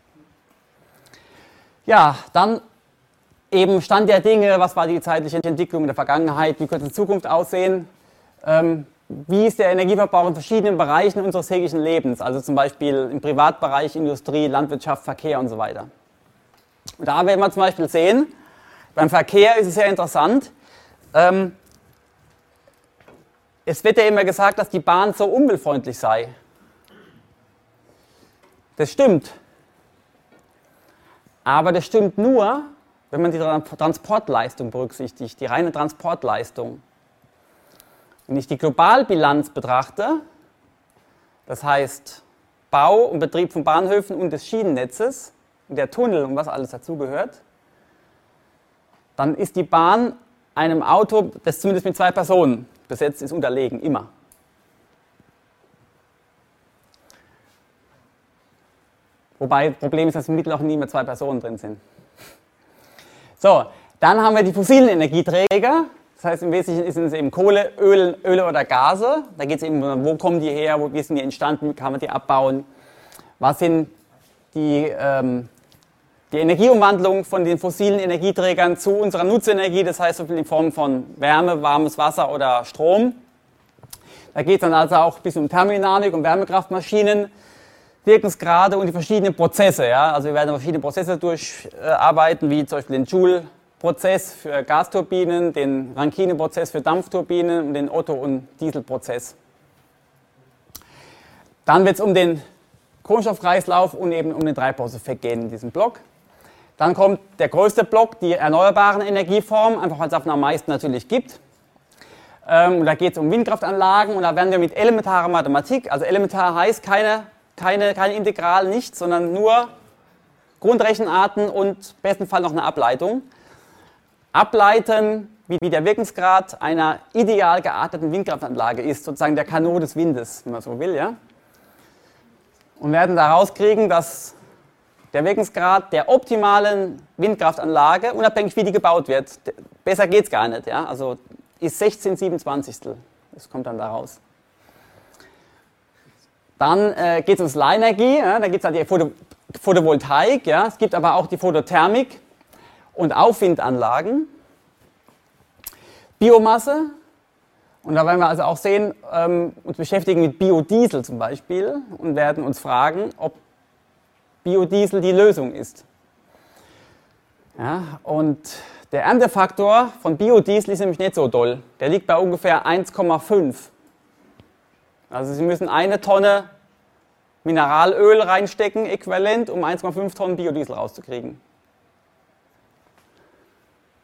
Ja, dann eben Stand der Dinge, was war die zeitliche Entwicklung in der Vergangenheit, wie könnte es in Zukunft aussehen, ähm, wie ist der Energieverbrauch in verschiedenen Bereichen unseres täglichen Lebens, also zum Beispiel im Privatbereich, Industrie, Landwirtschaft, Verkehr und so weiter. Und da werden wir zum Beispiel sehen, beim Verkehr ist es sehr interessant, ähm, es wird ja immer gesagt, dass die Bahn so umweltfreundlich sei. Das stimmt. Aber das stimmt nur, wenn man die Transportleistung berücksichtigt, die reine Transportleistung. Wenn ich die Globalbilanz betrachte, das heißt Bau und Betrieb von Bahnhöfen und des Schienennetzes und der Tunnel und was alles dazugehört, dann ist die Bahn einem Auto, das zumindest mit zwei Personen besetzt ist, unterlegen, immer. Wobei das Problem ist, dass im Mittel auch nie mehr zwei Personen drin sind. So, dann haben wir die fossilen Energieträger. Das heißt, im Wesentlichen sind es eben Kohle, Öl, Öle oder Gase. Da geht es eben um, wo kommen die her, wo, wie sind die entstanden, wie kann man die abbauen. Was sind die, ähm, die Energieumwandlung von den fossilen Energieträgern zu unserer Nutzenergie, das heißt in Form von Wärme, warmes Wasser oder Strom. Da geht es dann also auch ein bisschen um Thermodynamik und Wärmekraftmaschinen, Wirkungsgrade und die verschiedenen Prozesse. Ja? Also wir werden verschiedene Prozesse durcharbeiten, wie zum Beispiel den Joule-Prozess für Gasturbinen, den Rankine-Prozess für Dampfturbinen und den Otto- und Dieselprozess. Dann wird es um den Kohlenstoffkreislauf und eben um den Treibhauseffekt gehen in diesem Block. Dann kommt der größte Block, die erneuerbaren Energieformen, einfach weil es davon am meisten natürlich gibt. Ähm, und da geht es um Windkraftanlagen und da werden wir mit elementarer Mathematik, also elementar heißt keine, keine, keine Integral, nichts, sondern nur Grundrechenarten und im besten Fall noch eine Ableitung. Ableiten, wie, wie der Wirkungsgrad einer ideal gearteten Windkraftanlage ist, sozusagen der Kanot des Windes, wenn man so will. Ja? Und werden da rauskriegen, dass der Wirkungsgrad der optimalen Windkraftanlage, unabhängig wie die gebaut wird, besser geht es gar nicht, ja? Also ist sechzehn Siebenundzwanzigstel. Das kommt dann da raus. Dann äh, geht es um Solarenergie, ja? Da gibt es halt die Photo Photovoltaik, ja? Es gibt aber auch die Photothermik und Aufwindanlagen. Biomasse. Und da werden wir also auch sehen, ähm, uns beschäftigen mit Biodiesel zum Beispiel und werden uns fragen, ob Biodiesel die Lösung ist. Ja, und der Erntefaktor von Biodiesel ist nämlich nicht so doll. Der liegt bei ungefähr eins Komma fünf. Also Sie müssen eine Tonne Mineralöl reinstecken, äquivalent, um eins Komma fünf Tonnen Biodiesel rauszukriegen.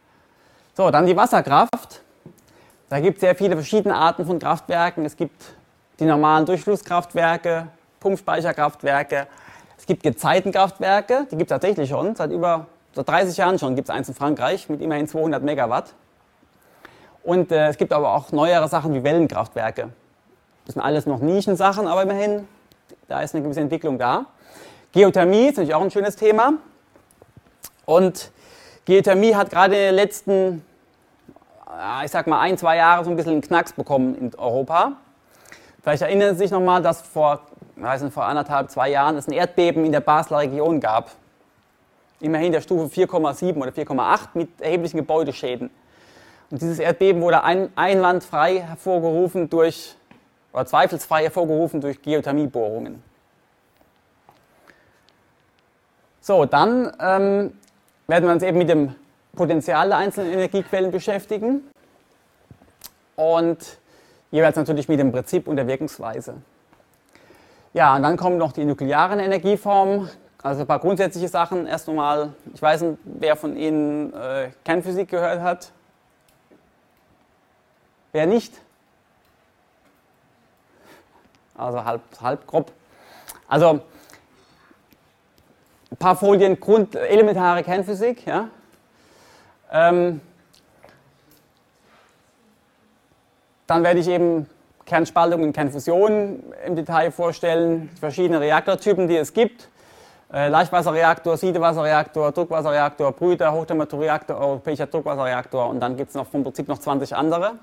So, dann die Wasserkraft. Da gibt es sehr viele verschiedene Arten von Kraftwerken. Es gibt die normalen Durchflusskraftwerke, Pumpspeicherkraftwerke. Es gibt Gezeitenkraftwerke, die gibt es tatsächlich schon, seit über seit dreißig Jahren schon gibt es eins in Frankreich mit immerhin zweihundert Megawatt. Und äh, es gibt aber auch neuere Sachen wie Wellenkraftwerke. Das sind alles noch Nischensachen, aber immerhin, da ist eine gewisse Entwicklung da. Geothermie ist natürlich auch ein schönes Thema. Und Geothermie hat gerade in den letzten, ich sag mal, ein, zwei Jahren so ein bisschen einen Knacks bekommen in Europa. Vielleicht erinnern Sie sich nochmal, dass vor, weiß nicht, vor anderthalb, zwei Jahren es ein Erdbeben in der Basler Region gab. Immerhin der Stufe vier Komma sieben oder vier Komma acht mit erheblichen Gebäudeschäden. Und dieses Erdbeben wurde ein, einwandfrei hervorgerufen durch, oder zweifelsfrei hervorgerufen durch Geothermiebohrungen. So, dann ähm, werden wir uns eben mit dem Potenzial der einzelnen Energiequellen beschäftigen und jeweils natürlich mit dem Prinzip und der Wirkungsweise. Ja, und dann kommen noch die nuklearen Energieformen, also ein paar grundsätzliche Sachen. Erst einmal, ich weiß nicht, wer von Ihnen äh, Kernphysik gehört hat. Wer nicht? Also halb, halb grob. Also ein paar Folien Grund, elementare Kernphysik. Ja. Ähm, dann werde ich eben Kernspaltung und Kernfusion im Detail vorstellen, verschiedene Reaktortypen, die es gibt. Äh, Leichtwasserreaktor, Siedewasserreaktor, Druckwasserreaktor, Brüter, Hochtemperaturreaktor, europäischer Druckwasserreaktor und dann gibt es noch vom Prinzip noch zwanzig andere.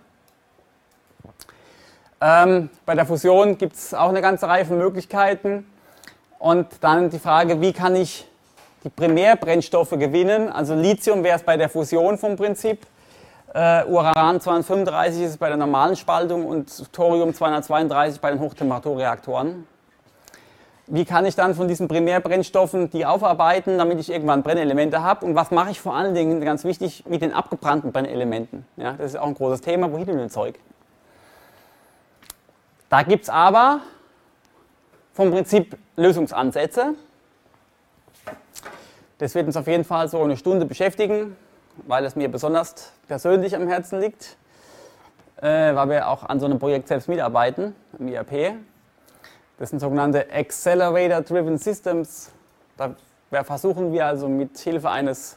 Ähm, bei der Fusion gibt es auch eine ganze Reihe von Möglichkeiten. Und dann die Frage, wie kann ich die Primärbrennstoffe gewinnen? Also Lithium wäre es bei der Fusion vom Prinzip, äh, Uran zweihundertfünfunddreißig ist es bei der normalen Spaltung und Thorium zweihundertzweiunddreißig bei den Hochtemperaturreaktoren. Wie kann ich dann von diesen Primärbrennstoffen die aufarbeiten, damit ich irgendwann Brennelemente habe? Und was mache ich vor allen Dingen, ganz wichtig, mit den abgebrannten Brennelementen? Ja, das ist auch ein großes Thema, wohin mit dem Zeug? Da gibt es aber vom Prinzip Lösungsansätze. Das wird uns auf jeden Fall so eine Stunde beschäftigen, weil es mir besonders persönlich am Herzen liegt, äh, weil wir auch an so einem Projekt selbst mitarbeiten, im I A P. Das sind sogenannte Accelerator Driven Systems. Da versuchen wir also mit Hilfe eines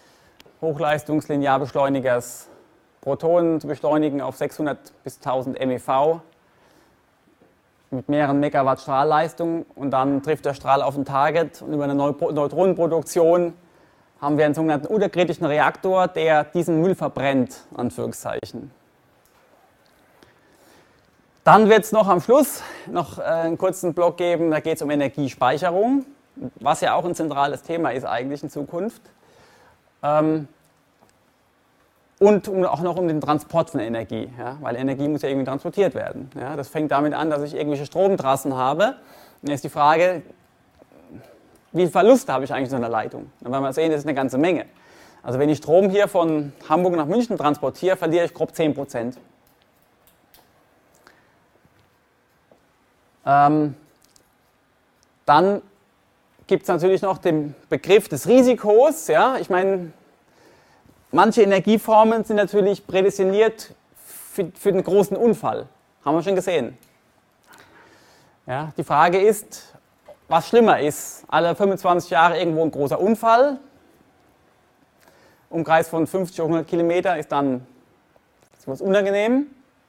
Hochleistungslinearbeschleunigers Protonen zu beschleunigen auf sechshundert bis tausend MeV mit mehreren Megawatt Strahlleistung und dann trifft der Strahl auf ein Target und über eine Neutronenproduktion haben wir einen sogenannten unterkritischen Reaktor, der diesen Müll verbrennt, Anführungszeichen. Dann wird es noch am Schluss noch einen kurzen Block geben, da geht es um Energiespeicherung, was ja auch ein zentrales Thema ist eigentlich in Zukunft. Ähm, Und um, auch noch um den Transport von Energie, ja, weil Energie muss ja irgendwie transportiert werden. Ja. Das fängt damit an, dass ich irgendwelche Stromtrassen habe. Und jetzt ist die Frage, wie viel Verluste habe ich eigentlich in so einer Leitung? Dann werden wir sehen, das ist eine ganze Menge. Also wenn ich Strom hier von Hamburg nach München transportiere, verliere ich grob zehn Prozent. Ähm, dann gibt es natürlich noch den Begriff des Risikos. Ja. Ich meine, manche Energieformen sind natürlich prädestiniert für, für den großen Unfall. Haben wir schon gesehen. Ja, die Frage ist, was schlimmer ist. Alle fünfundzwanzig Jahre irgendwo ein großer Unfall. Umkreis von fünfzig, hundert Kilometer ist dann etwas unangenehm.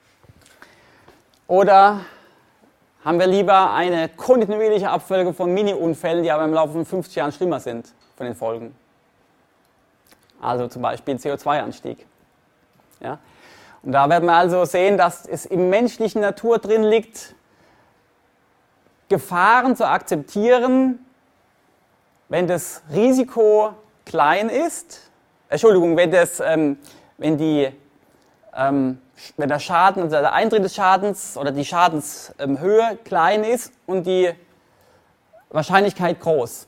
Oder haben wir lieber eine kontinuierliche Abfolge von Mini-Unfällen, die aber im Laufe von fünfzig Jahren schlimmer sind von den Folgen. Also zum Beispiel C O zwei Anstieg. Ja? Und da werden wir also sehen, dass es im menschlichen Natur drin liegt, Gefahren zu akzeptieren, wenn das Risiko klein ist. Entschuldigung, wenn, das, ähm, wenn, die, ähm, wenn der Schaden, also der Eintritt des Schadens oder die Schadenshöhe ähm, klein ist und die Wahrscheinlichkeit groß.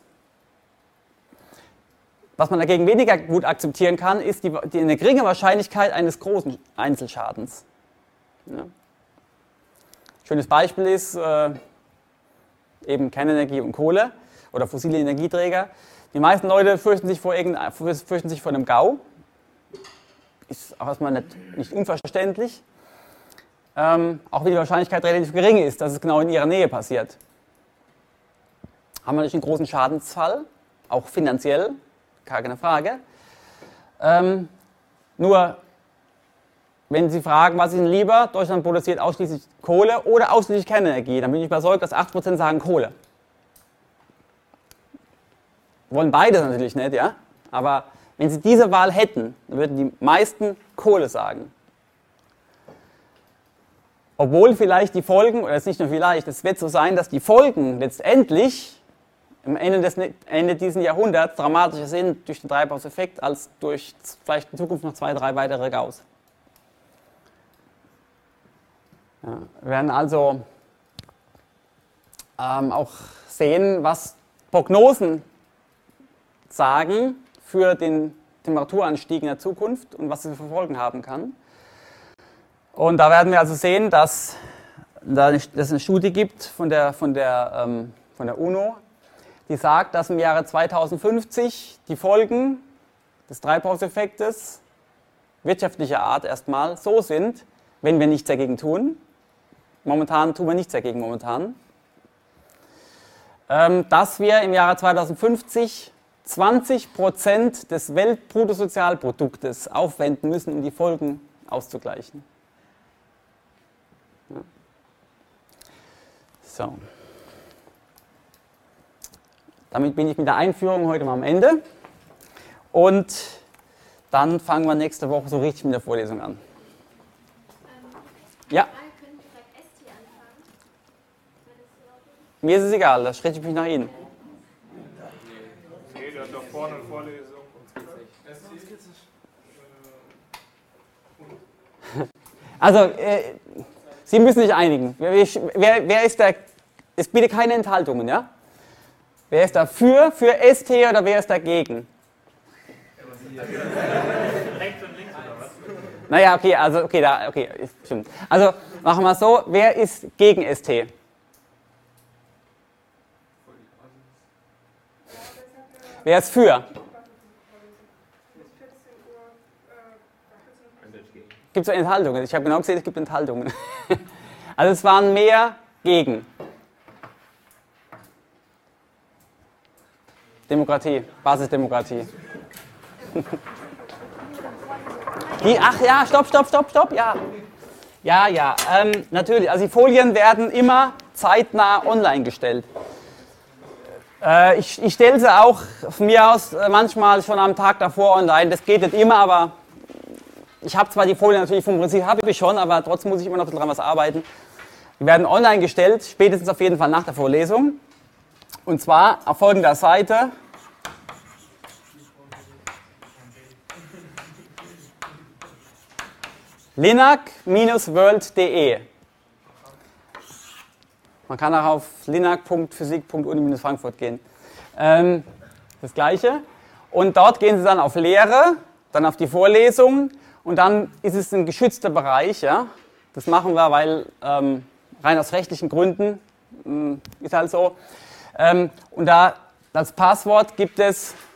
Was man dagegen weniger gut akzeptieren kann, ist die, die, eine geringe Wahrscheinlichkeit eines großen Einzelschadens. Ja. Schönes Beispiel ist äh, eben Kernenergie und Kohle oder fossile Energieträger. Die meisten Leute fürchten sich vor, irgendein, fürchten sich vor einem GAU ist auch erstmal nicht, nicht unverständlich. Ähm, auch wenn die Wahrscheinlichkeit relativ gering ist, dass es genau in ihrer Nähe passiert. Haben wir natürlich einen großen Schadensfall, auch finanziell, keine Frage. Ähm, nur, wenn Sie fragen, was ist Ihnen lieber, Deutschland produziert ausschließlich Kohle oder ausschließlich Kernenergie, dann bin ich überzeugt, dass achtzig Prozent sagen Kohle. Wollen beides natürlich nicht, ja? Aber wenn Sie diese Wahl hätten, dann würden die meisten Kohle sagen. Obwohl vielleicht die Folgen, oder es ist nicht nur vielleicht, es wird so sein, dass die Folgen letztendlich am Ende, des, Ende dieses Jahrhunderts dramatischer sind durch den Treibhauseffekt als durch vielleicht in Zukunft noch zwei, drei weitere Gaus. Ja, wir werden also ähm, auch sehen, was Prognosen sagen für den Temperaturanstieg in der Zukunft und was es für Folgen haben kann. Und da werden wir also sehen, dass es eine Studie gibt von der, von der, ähm, von der UNO, die sagt, dass im Jahre zweitausendfünfzig die Folgen des Treibhauseffektes wirtschaftlicher Art erstmal so sind, wenn wir nichts dagegen tun. Momentan tun wir nichts dagegen momentan. Ähm, dass wir im Jahre zweitausendfünfzig zwanzig Prozent des Weltbruttosozialproduktes aufwenden müssen, um die Folgen auszugleichen. Ja. So. Damit bin ich mit der Einführung heute mal am Ende. Und dann fangen wir nächste Woche so richtig mit der Vorlesung an. Ähm, ja. Können wir vielleicht S T anfangen? Mir ist es egal, da richte ich mich nach Ihnen. Nee, der hat doch vorne eine Vorlesung. Also, äh, Sie müssen sich einigen. Wer, wer, wer ist der, es bitte keine Enthaltungen, ja? Wer ist dafür, für S T oder wer ist dagegen? Rechts und links oder was? Naja, okay, also, okay, da, okay, stimmt. Also, machen wir es so, wer ist gegen S T? Wer ist für? Gibt es Enthaltungen? Ich habe genau gesehen, es gibt Enthaltungen. Also es waren mehr gegen. Demokratie, Basisdemokratie. Die, ach ja, stopp, stopp, stopp, stopp, ja. Ja, ja, ähm, natürlich. Also die Folien werden immer zeitnah online gestellt. Äh, ich ich stelle sie auch von mir aus äh, manchmal schon am Tag davor online. Das geht nicht immer, aber ich habe zwar die Folien natürlich vom Prinzip habe ich schon, aber trotzdem muss ich immer noch dran was arbeiten. Die werden online gestellt, spätestens auf jeden Fall nach der Vorlesung. Und zwar auf folgender Seite. linac Bindestrich world Punkt de. Man kann auch auf linac Punkt physik Punkt uni Bindestrich frankfurt gehen. Ähm, das gleiche. Und dort gehen Sie dann auf Lehre, dann auf die Vorlesung und dann ist es ein geschützter Bereich. Ja? Das machen wir, weil ähm, rein aus rechtlichen Gründen, mh, ist halt so. Ähm, und da das Passwort gibt es